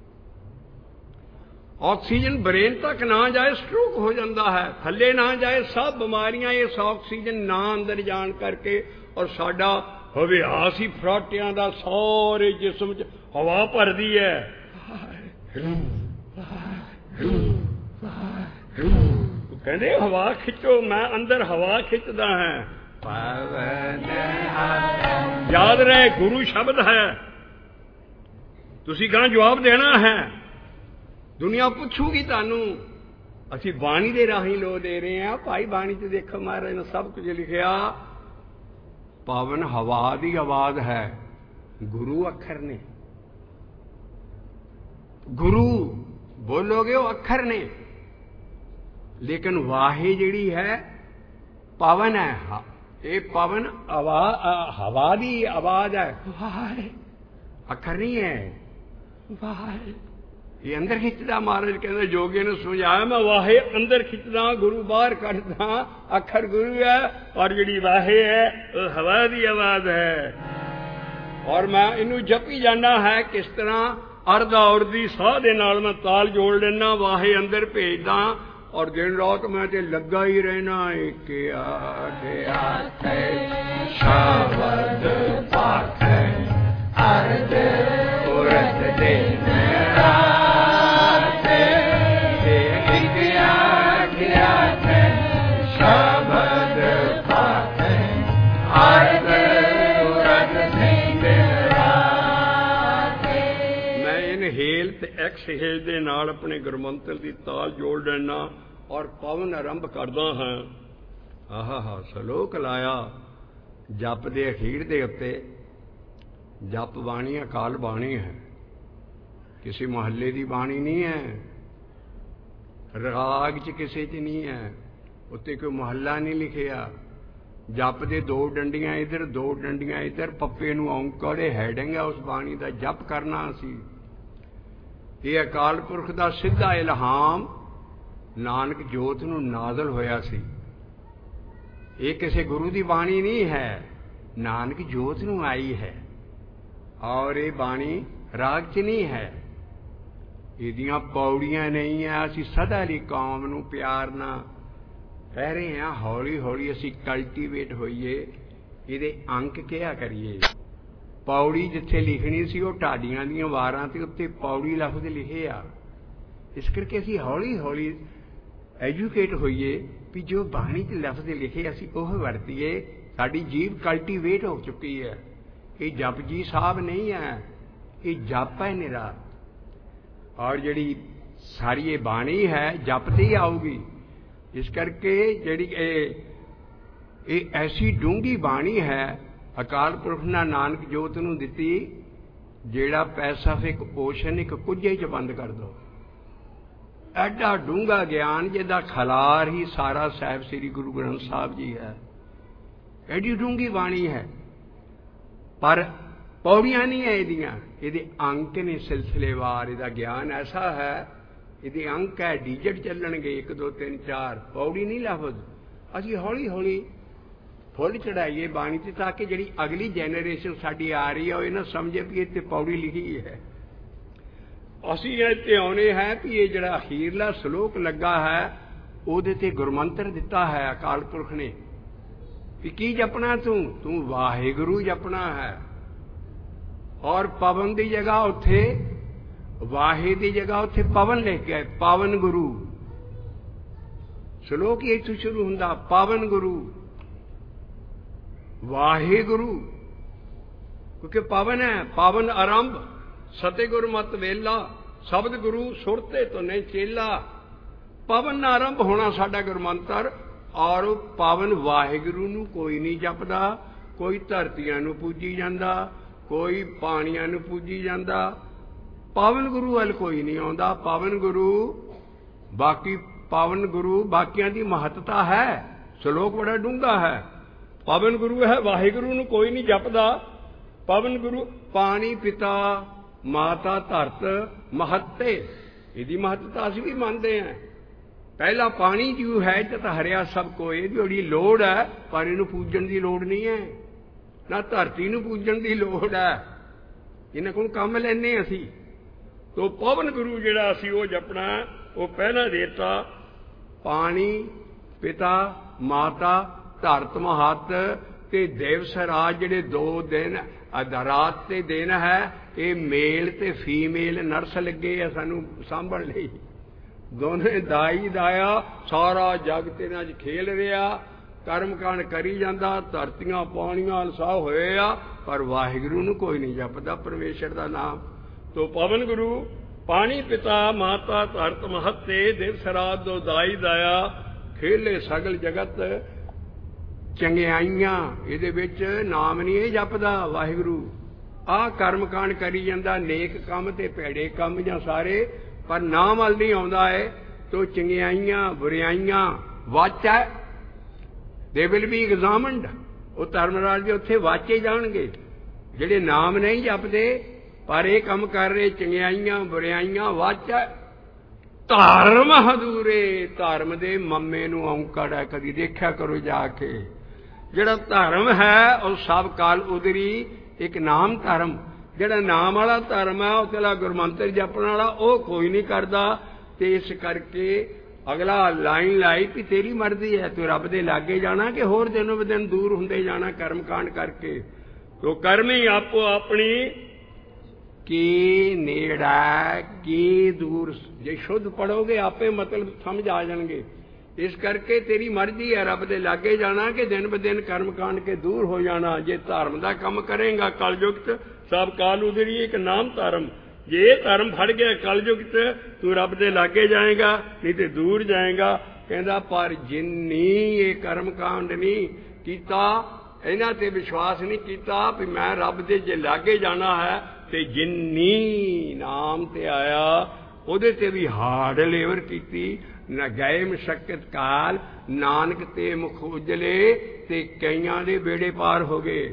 ऑक्सीजन ब्रेन तक ना जाए स्ट्रोक हो जाता है, थले ना जाए सब बीमारियां इस ऑक्सीजन ना अंदर जान करके, और साडा हवियास ही फराटियां दा सारे जिस्म च हवा भरदी है। कहते हवा खिंचो, मैं अंदर हवा खिंचदा है। याद रहे गुरु शब्द है, तुसी कहां जवाब देना है। दुनिया पूछूगी तानू, असी बाणी दे राही लो दे रहे हैं। भाई बाणी च देखो महाराज ने सब कुछ लिखिया, पावन हवा दी आवाज है, गुरु अखर ने। गुरु बोलोगे वो अखर ने, लेकिन वाहे जिहड़ी है पवन है। ये पवन हवा दी आवाज है, वाहे अखर नहीं है। वाहे ये अंदर खिंचदा। महाराज कहते जोगी ने समझाया, मैं वाहे अंदर खिंचदा, गुरु बाहर कढ़दा, अखर गुरु है, और जिहड़ी वाहे है वो हवा दी आवाज है। और मैं इनू जपी जाना है किस तरह अर्ध और दी साह दे नाल मैं ताल जोड़ लेना, वाहे अंदर भेजदा, और दिन रात मैं ते लगा ही रहना। एक शब्द पाठ अर्ध उरत दिन रात, एक आठ शब्द पाठ अर्ध उरत दिन रात। मैं इनहेल ते एक्सहेल दे नाल अपने गुरमंत्र दी ताल जोड़ लेना और पवन आरंभ करदा हां। आहा सलोक लाया जप दे अखीर दे उत्ते। जप बाणी अकाल बाणी है, किसी मोहल्ले की बाणी नहीं है, राग च किसी च नहीं है, उत्ते कोई मोहल्ला नहीं लिखिया। जप दे दो डंडियां इधर दो डंडियां इधर, पप्पे नूं औंकड़े हैडिंग है उस बाणी का जप करना। असी ये अकाल पुरख का सीधा इल्हाम नानक जोत नूं नाज़िल होया सी। ये किसी गुरु की बाणी नहीं है, नानक जोत नूं आई है। और ये बाणी राग च नहीं है, इहदियां पौड़ियां नहीं है। असी सदा ली कौम नूं प्यार ना कह रहे हैं, हौली हौली असी कल्टीवेट होइए, इहदे अंक क्या करिए। पौड़ी जिथे लिखनी सी वो ढाडियां दीयां वारां ते उत्ते पौड़ी लफ्ज़ लिखे आ। इस करके असी हौली हौली एजुकेट होइए भी जो बाणी च लफ्ज़ लिखे असी ओह वरतीए। साडी जीभ कल्टीवेट हो चुकी है। ये जप जी साहब नहीं है, ये जप है निरा। और जिहड़ी सारी ये बाणी है जप ते ही आऊगी। इस करके जिहड़ी ये ऐसी डूंगी बाणी है अकाल पुरख ने नानक जोत नूं दिती, जिहड़ा पैसिफिक ओशन एक कुझे च बंद कर दो। एडा डूंगा ज्ञान जिहदा खलार ही सारा साहिब श्री गुरु ग्रंथ साहब जी है। एडी डूंगी बाणी है, पर पौड़ियां नहीं है इहदियां, इहदे अंक ने सिलसिलेवार। इहदा ज्ञान ऐसा है, इहदे अंक है, डिजिट चलणगे 1 2 3 4, पौड़ी नहीं लफ्ज़। असीं हौली हौली फुल चढ़ाइए बाणी ते, ताकि जिहड़ी अगली जनरेशन साडी आ रही है वो ना समझे भी इत्थे पौड़ी लिखी है। असीं इत्थे आउणे है भी ये जिहड़ा अखीरला सलोक लगा है उहदे ते गुरमंत्र दिता है अकाल पुरख ने भी की जपना तू वाहिगुरु जपना है। और पवन की जगह उत्थे वाहे की जगह उत्थे पवन लिख गए, पावन गुरु। सलोक ही इत्थों शुरू हुंदा, पावन गुरु वाहे गुरु, क्योंकि पावन है। पावन आरंभ सतगुर मत वेला, शब्द गुरु सुरते तो नहीं चेला। पावन आरंभ होना साडा गुरमंत्र। और पावन वाहिगुरु नूं कोई नहीं जपदा। कोई धरतियां नूं पूजी जांदा, कोई पानियां नूं पूजी जांदा, पावन गुरु वल कोई नहीं आउंदा। पावन गुरु बाकी पावन गुरु बाकियां दी महत्ता है। श्लोक बड़ा डूंगा है। पावन गुरु है वाहिगुरु नूं कोई नहीं जपदा। पावन गुरु पानी पिता माता धरत महत्ते, इहदी महत्ता असीं भी मानते हैं। पहला पानी जो है जत हरिया सब को, ये बड़ी लोड़ है, पर इनू पूजन की लोड़ नहीं है, ना धरती नू पूजन की लोड़ है। इन्हां कोल काम लैने असीं। तो पावन गुरु जिहड़ा असीं वो जपना, वो पहला देता पानी पिता माता धरत महत ते दिवस रात, जिहड़े दो दिन रात ते दिन है, ये मेल ते फीमेल नर्स लगे है सानू सांभण लई। दोनों दाई दाया सारा जग तिन्हां च खेल रहा, कर्म कांड करी जांदा, धरतियां पानियां अनसाह होए आ, पर वाहिगुरू नूं कोई नहीं जपदा परमेश्वर दा नाम। तो पवन गुरु पानी पिता माता धरत महत्ते, दिवस रात दो दाई दाया, खेले सगल जगत चंगियाइयां। इहदे विच नाम नहीं जपदा वाहिगुरू। आ कर्म कांड करी जांदा, नेक काम ते भैड़े काम जां सारे, पर नाम वल नहीं आउंदा है। तो चंगियाइयां बुराइयां वाचा, दे विल बी एग्जामिनड। वो धर्मराज दे उत्थे वाचे जाणगे जिहड़े नाम नहीं जपदे पर ये काम कर रहे, चंगियाइयां बुराइयां वाचा। धर्म हदूरे, धर्म दे मम्मे नूं औंकड़ है, कदी देखिया करो जाके। जिहड़ा धर्म है और सब काल उदरी, एक नाम धर्म, जिहड़ा नाम वाला धर्म है उतला गुरमंत्र जपण वाला वो कोई नहीं करदा। ते इस करके अगला लाइन लाई भी तेरी मर्जी है, तू रब दे लागे जाना कि होर दिनों ब दिन दूर हुंदे जाना कर्म कांड करके। तो कर्म ही आपो अपनी की नेड़ा की दूर, जे शुद्ध पढ़ोगे आपे मतलब समझ आ जाएंगे। इस करके तेरी मर्जी है रब दे लागे जाना कि दिन ब दिन कर्म कांड के दूर हो जाना। जे धर्म का काम करेगा कलयुग सब काल उधरी, एक नाम धर्म, जे धर्म फड़ गया कलयुग तू रब दे लागे जाएगा, नहीं तो दूर जाएगा। कहता पर जिन्नी ये कर्म कांड नहीं कीता, इन्हां ते विश्वास नहीं कीता भी मैं रब दे जे लागे जाना है, ते जिन्नी नाम ते आया उहदे ते भी हार्ड लेबर कीती। न गए मशक्कत काल, नानक ते मुख उजले, ते कईयां दे बेड़े पार हो गए।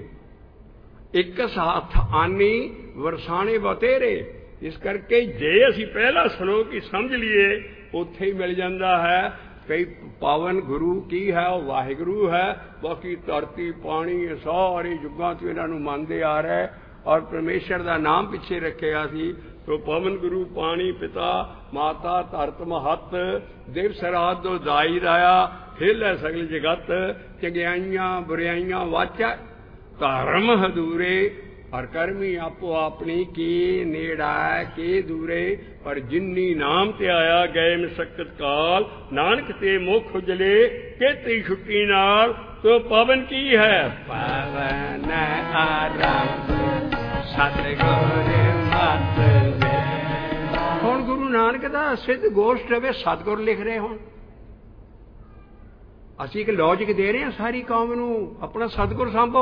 एक साथ आनी वरसाने बतेरे। इस करके जे असी पहला श्लोक ही समझ लिए उत्थे ही मिल जाता है कई पावन गुरु की है, वो वाहिगुरु है। बाकी धरती पानी सारे युगां तो इन्हों मानते आ रहे और परमेश्वर का नाम पिछे रखेगा सी। तो पवन गुरु पानी पिता माता धरत महत, दिवस रात दो दाई दाया, हिल है सगल जगत चंगियाइयां बुराइयां वाचा। धर्म हदूरे और कर्मी आपो अपनी की नेड़ा के दूरे, पर जिन्नी नाम ते आया गए मशक्कत काल, नानक ते मुख उजले केती छुट्टी नाल। तो पवन की है पवन आरंभ सतगुर मत। हुण गुरु नानक दा सिद्ध गोष्ट रवे सतगुर लिख रहे होण, असीं एक लॉजिक दे रहे हैं सारी कौम नूं, अपना सतगुर सांभो।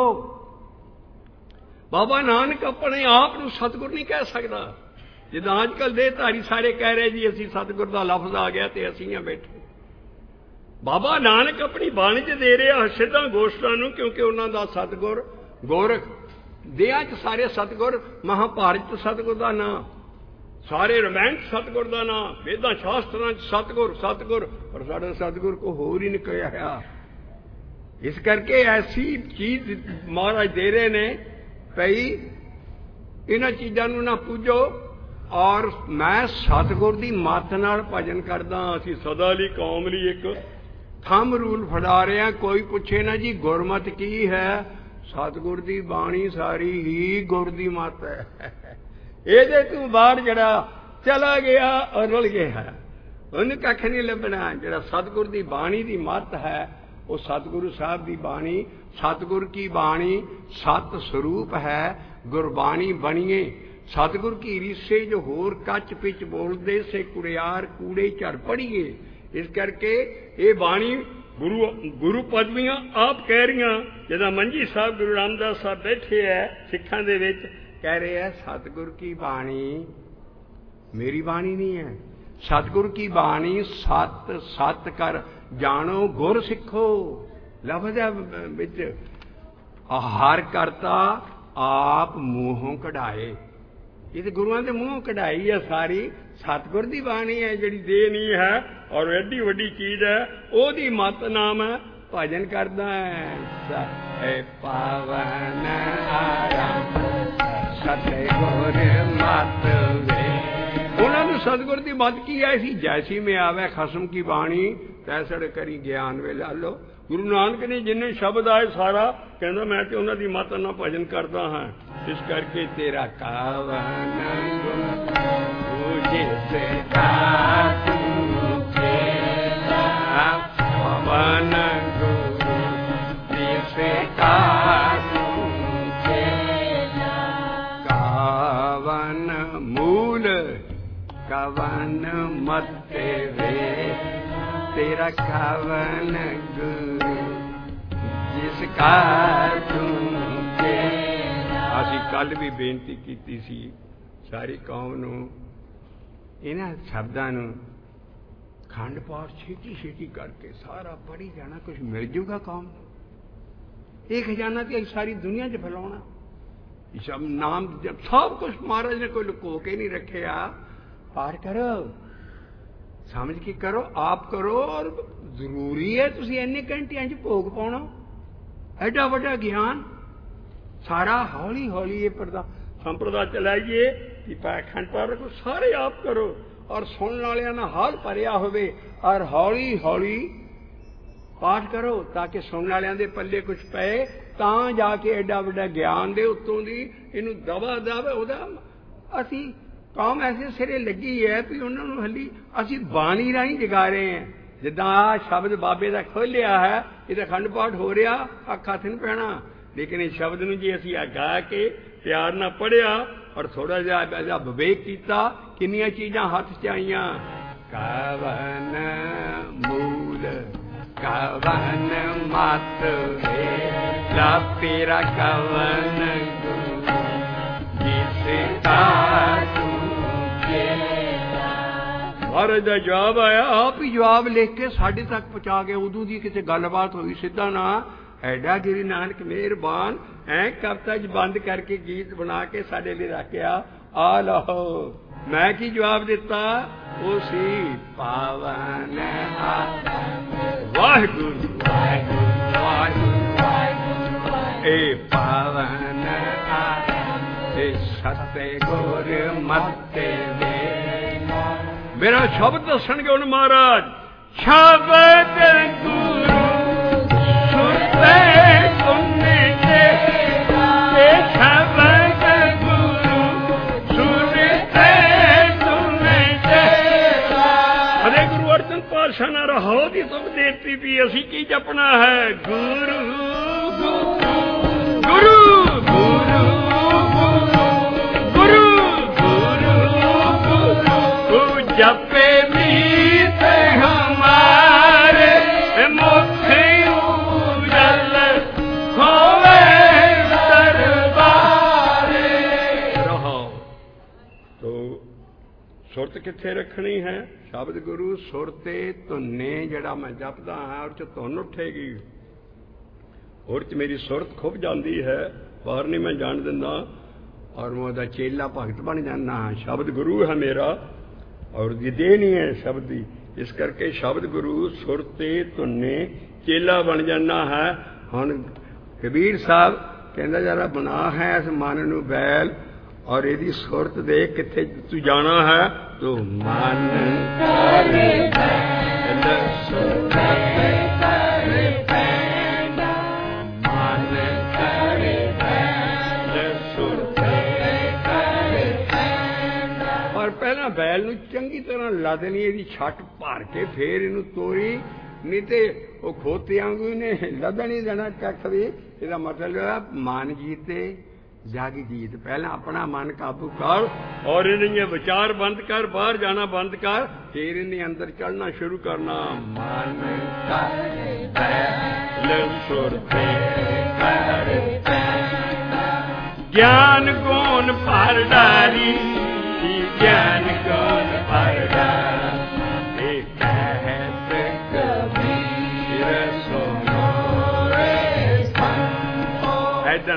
बाबा नानक अपने आप नूं सतगुर नहीं कह सकदा। जिद्दां अजकल देहधारी सारे कह रहे जी असीं सतगुर दा लफ्ज आ गया ते असीं आ बैठे। बाबा नानक अपनी बाणी च दे रहे सिद्धां गोष्टां नूं, क्योंकि उन्हां दा सतगुर गोरख देहां च सारे सतगुर, महाभारत सतगुर दा नां, सारे रामायण सतगुर दा नां, वेदां शास्त्रां च सतगुर सतगुर, पर साडा सतगुर को होर ही निकलिया। इस करके ऐसी चीज महाराज दे रहे ने भई इन्हां चीज़ां नूं ना पूजो। और मैं सतगुर दी मत नाल भजन करदा। असीं सदा लई कौम लई एक थंब रूल फड़ा रहे हैं। कोई पूछे ना जी गुरमत की है, सतगुर दी बाणी सारी ही गुर दी मत है। ਇਹਦੇ ਤੋਂ ਬਾਹਰ ਜਿਹੜਾ ਚਲਾ ਗਿਆ ਔਰ ਰੁਲ ਗਿਆ, ਉਹਨੂੰ ਕੱਖ ਨਹੀਂ ਲੱਭਣਾ। ਜਿਹੜਾ ਸਤਿਗੁਰ ਦੀ ਬਾਣੀ ਦੀ ਮੱਤ ਹੈ ਉਹ ਸਤਿਗੁਰੂ ਸਾਹਿਬ ਦੀ ਬਾਣੀ। ਸਤਿਗੁਰ ਕੀ ਬਾਣੀ ਸਤ ਸਰੂਪ ਹੈ, ਗੁਰਬਾਣੀ ਬਣੀਏ। सतगुर की रीस से जो होर कच पिच बोलते से कुड़ियार कूड़े झड़ पड़िए। इस करके ये बाणी गुरु गुरु पदवियां आप कह रही, जदा मंजी साहब गुरु रामदास साहब बैठे है सिखां दे विच कह रहे हैं सतगुर की बाणी मेरी बाणी नहीं है, सतगुर की बाणी सत सत कर जानो गुर सिखो। लफ्ज़ है विच हर करता आप मूहों कढ़ाए। ये तो गुरुआं दे मूहों कढ़ाई है सारी। सतगुर दी बाणी है जिहड़ी देह नहीं है और एडी वड्डी चीज है, ओदी मत नाम है। भजन करदा है पावन आरंभ सतगुर मत वे। उन्होंने सतगुर की मत की ऐसी जैसी में आवे खसम की बाणी तैसड़ करी ज्ञान वे ला लो। गुरु नानक ने जिन्हें शब्द आए सारा कहना मैं तो उन्हों की मत ना भजन करता हाँ। इस करके तेरा कावन पवन कावन मूल कवन मत वे तेरा कावन गुरु जिसका तुझे। असी कल भी बेनती की सी सारी कौम नू इन्हां शब्दां नू खंड पाठ छेती छेती करके सारा पढ़ी जाना, कुछ मिल जूगा कौम। ये खजाना तो सारी दुनिया च फैलाउणा। सब नाम जब सब कुछ महाराज ने कोई लुको के नहीं रखे। पाठ करो समझ के करो, आप करो। और जरूरी है तुसीं इन्ने घंटियां च भोग पाउणा। एडा वड्डा ज्ञान सारा हौली हौली ये संप्रदाय चलाइए कि खंड पाठ रखो, सारे आप करो और सुनने वालियां ना हाल भरिया होवे और हौली हौली पाठ करो ताकि सुनने वालियां दे पल्ले कुछ पए तां जाके एडा वड्डा ज्ञान दे उत्तों दी इनू दवा दव उहदा असी कौम ऐसे सिरे लगी है भी उन्होंने हली असी बाणी राही जगा रहे हैं। जिदा शब्द बाबे का खोलिया है ये खंड पाठ हो रहा अख हथ नहीं पैना, लेकिन इस शब्द नूं जे असी गा के प्यार ना पढ़िया और थोड़ा जिहा विवेक किया किन्नियां चीज़ां हथ च आईयां। कवन मूल कवन मत वे तेरा कवन गुरु जिसका महाराज का जवाब आया। आप ही जवाब लिख के साढ़े तक पहुंचा गए। उदू की किसी गलबात हुई सीधा ना एडा गिरी नानक मेहरबान है कविता च बंद करके गीत बना के साढ़े लिए रखिया। आ लो मैं की जवाब दिता वो सी पावन वाहिगुरु वाहिगुरु वाहिगुरु ए पावन सतगुर मत वे। मेरा शब्द दसणगे हुण महाराज। शब्द गुरु सुरते सुनते शब्द गुरु सुनते सुनते। अरे गुरु अर्जन पातशाह ने रहो दी तुम देती भी असी की जपना है। गुरु गुरु गुरु जपे मीत हमारे मुख उजल होवे दरबारे। रहो तो सुरत किथे रखनी है? शब्द गुरु सुरते धुने जड़ा मैं जपदा हाँ और च धुन उठेगी और च मेरी सुरत खुब जाती है, बाहर नहीं मैं जान दिंदा और मैं उहदा चेला भगत बन जाना। शब्द गुरु है मेरा और ये देह नहीं है शब्द की। इस करके शब्द गुरु सुरते धुने चेला बन जाना है। हुण कबीर साहब कहंदा जरा बना है इस मन नूं बैल और यदि सुरत दे किथे तू जाना है तो मन करे बैल सुरते करे बैल मन करे बैल सुरते करे बैल। और पहला बैल नूं चंगी तरह लदनी इहदी छट भर के फिर इनू तोरी, नहीं तो वह खोते आंगू ने लदन ही देना कख भी। इसका मतलब मन जीते जग जीत। पहला अपना मन काबू कर और इन्हें विचार बंद कर, बाहर जाना बंद कर, फिर इन्हें अंदर चढ़ना शुरू करना। मन ज्ञान गुण पर डारी ज्ञान गुण पर डारी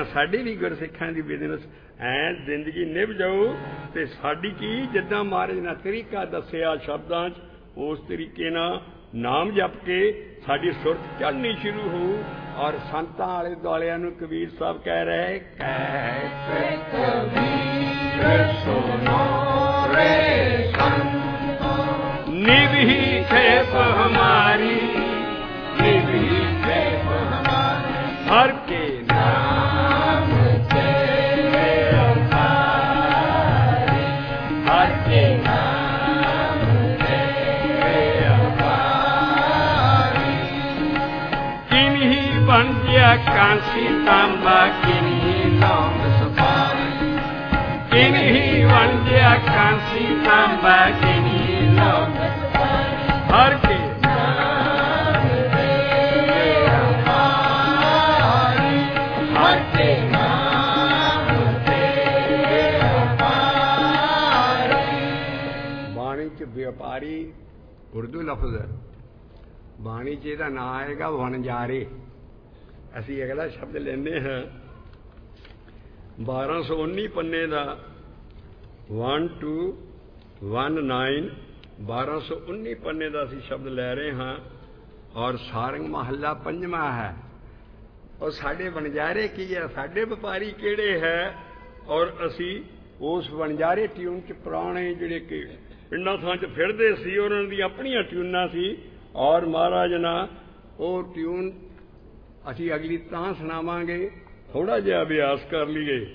ਸਾਡੀ ਵੀ ਗੁਰਸਿੱਖਾਂ ਦੀ ਬਿਜ਼ਨਸ ਐ ਜ਼ਿੰਦਗੀ ਨਿਭ ਜਾਊ ਤੇ ਸਾਡੀ ਕੀ ਜਿੱਦਾਂ ਮਹਾਰਾਜ ਨੇ ਤਰੀਕਾ ਦੱਸਿਆ ਸ਼ਬਦਾਂ 'ਚ ਉਸ ਤਰੀਕੇ ਨਾਲ ਨਾਮ ਜਪ ਕੇ ਸਾਡੀ ਸੁਰਤ ਚੜ੍ਹਨੀ ਸ਼ੁਰੂ ਹੋਊ। ਔਰ ਸੰਤਾਂ ਆਲੇ ਦੁਆਲਿਆਂ ਨੂੰ ਕਬੀਰ ਸਾਹਿਬ ਕਹਿ ਰਹੇ ਕਹਿ ਕਬੀਰ ਸੁਨੋ ਰੇ ਸੰਤ ਨਿਭੀ ਖੇਪ ਹਮਾਰੀ ਨਿਭੀ ਖੇਪ ਹਮਾਰੀ ਹਰ ਕੇ ਨਾਮ ਤੇ ਅਪਾਰੀ ਹਰ ਕੇ ਨਾਮ ਤੇ ਅਪਾਰੀ ਕਿਨਹੀ ਬਣ ਗਿਆ ਕਾਂਸੀ ਤਾਂਬਾ ਕਿਨਹੀ ਲੌਂਗ ਸੁਪਾਰੀ ਕਿਨਹੀ ਬਣ ਗਿਆ ਕਾਂਸੀ ਤਾਂਬਾ ਕਿਨਹੀ ਲੌਂਗ ਸੁਪਾਰੀ ਹਰ ਕੇ ਨਾਮ ਤੇ ਅਪਾਰੀ ਹਰ ਕੇ ਨਾਮ ਤੇ ਅਪਾਰੀ। ਬਾਣੀ 'ਚ ਵਪਾਰੀ ਉਰਦੂ ਲਫ਼ਜ਼ ਹੈ। ਬਾਣੀ 'ਚ ਇਹਦਾ ਨਾਂ ਆਏਗਾ ਵਣਜਾਰੇ। ਅਸੀਂ ਅਗਲਾ ਸ਼ਬਦ ਲੈਂਦੇ ਹਾਂ 1219 ਪੰਨੇ ਦਾ 1219 1219 ਪੰਨੇ ਦਾ ਅਸੀਂ ਸ਼ਬਦ ਲੈ ਰਹੇ ਹਾਂ ਔਰ ਸਾਰੰਗ ਮਹੱਲਾ ਪੰਜਵਾਂ ਹੈ। ਔਰ ਸਾਡੇ ਵਣਜਾਰੇ ਕੀ ਹੈ, ਸਾਡੇ ਵਪਾਰੀ ਕਿਹੜੇ ਹੈ ਔਰ ਅਸੀਂ ਉਸ ਵਣਜਾਰੇ ਟਿਊਨ 'ਚ ਪੁਰਾਣੇ ਜਿਹੜੇ ਕਿ ਪਿੰਡਾਂ ਥਾਂ 'ਚ ਫਿਰਦੇ ਸੀ ਉਹਨਾਂ ਦੀਆਂ ਆਪਣੀਆਂ ਟਿਊਨਾਂ ਸੀ ਔਰ ਮਹਾਰਾਜ ਨਾਲ ਉਹ ਟਿਊਨ ਅਸੀਂ ਅਗਲੀ ਤਾਂ ਸੁਣਾਵਾਂਗੇ। ਥੋੜ੍ਹਾ ਜਿਹਾ ਅਭਿਆਸ ਕਰ ਲਈਏ।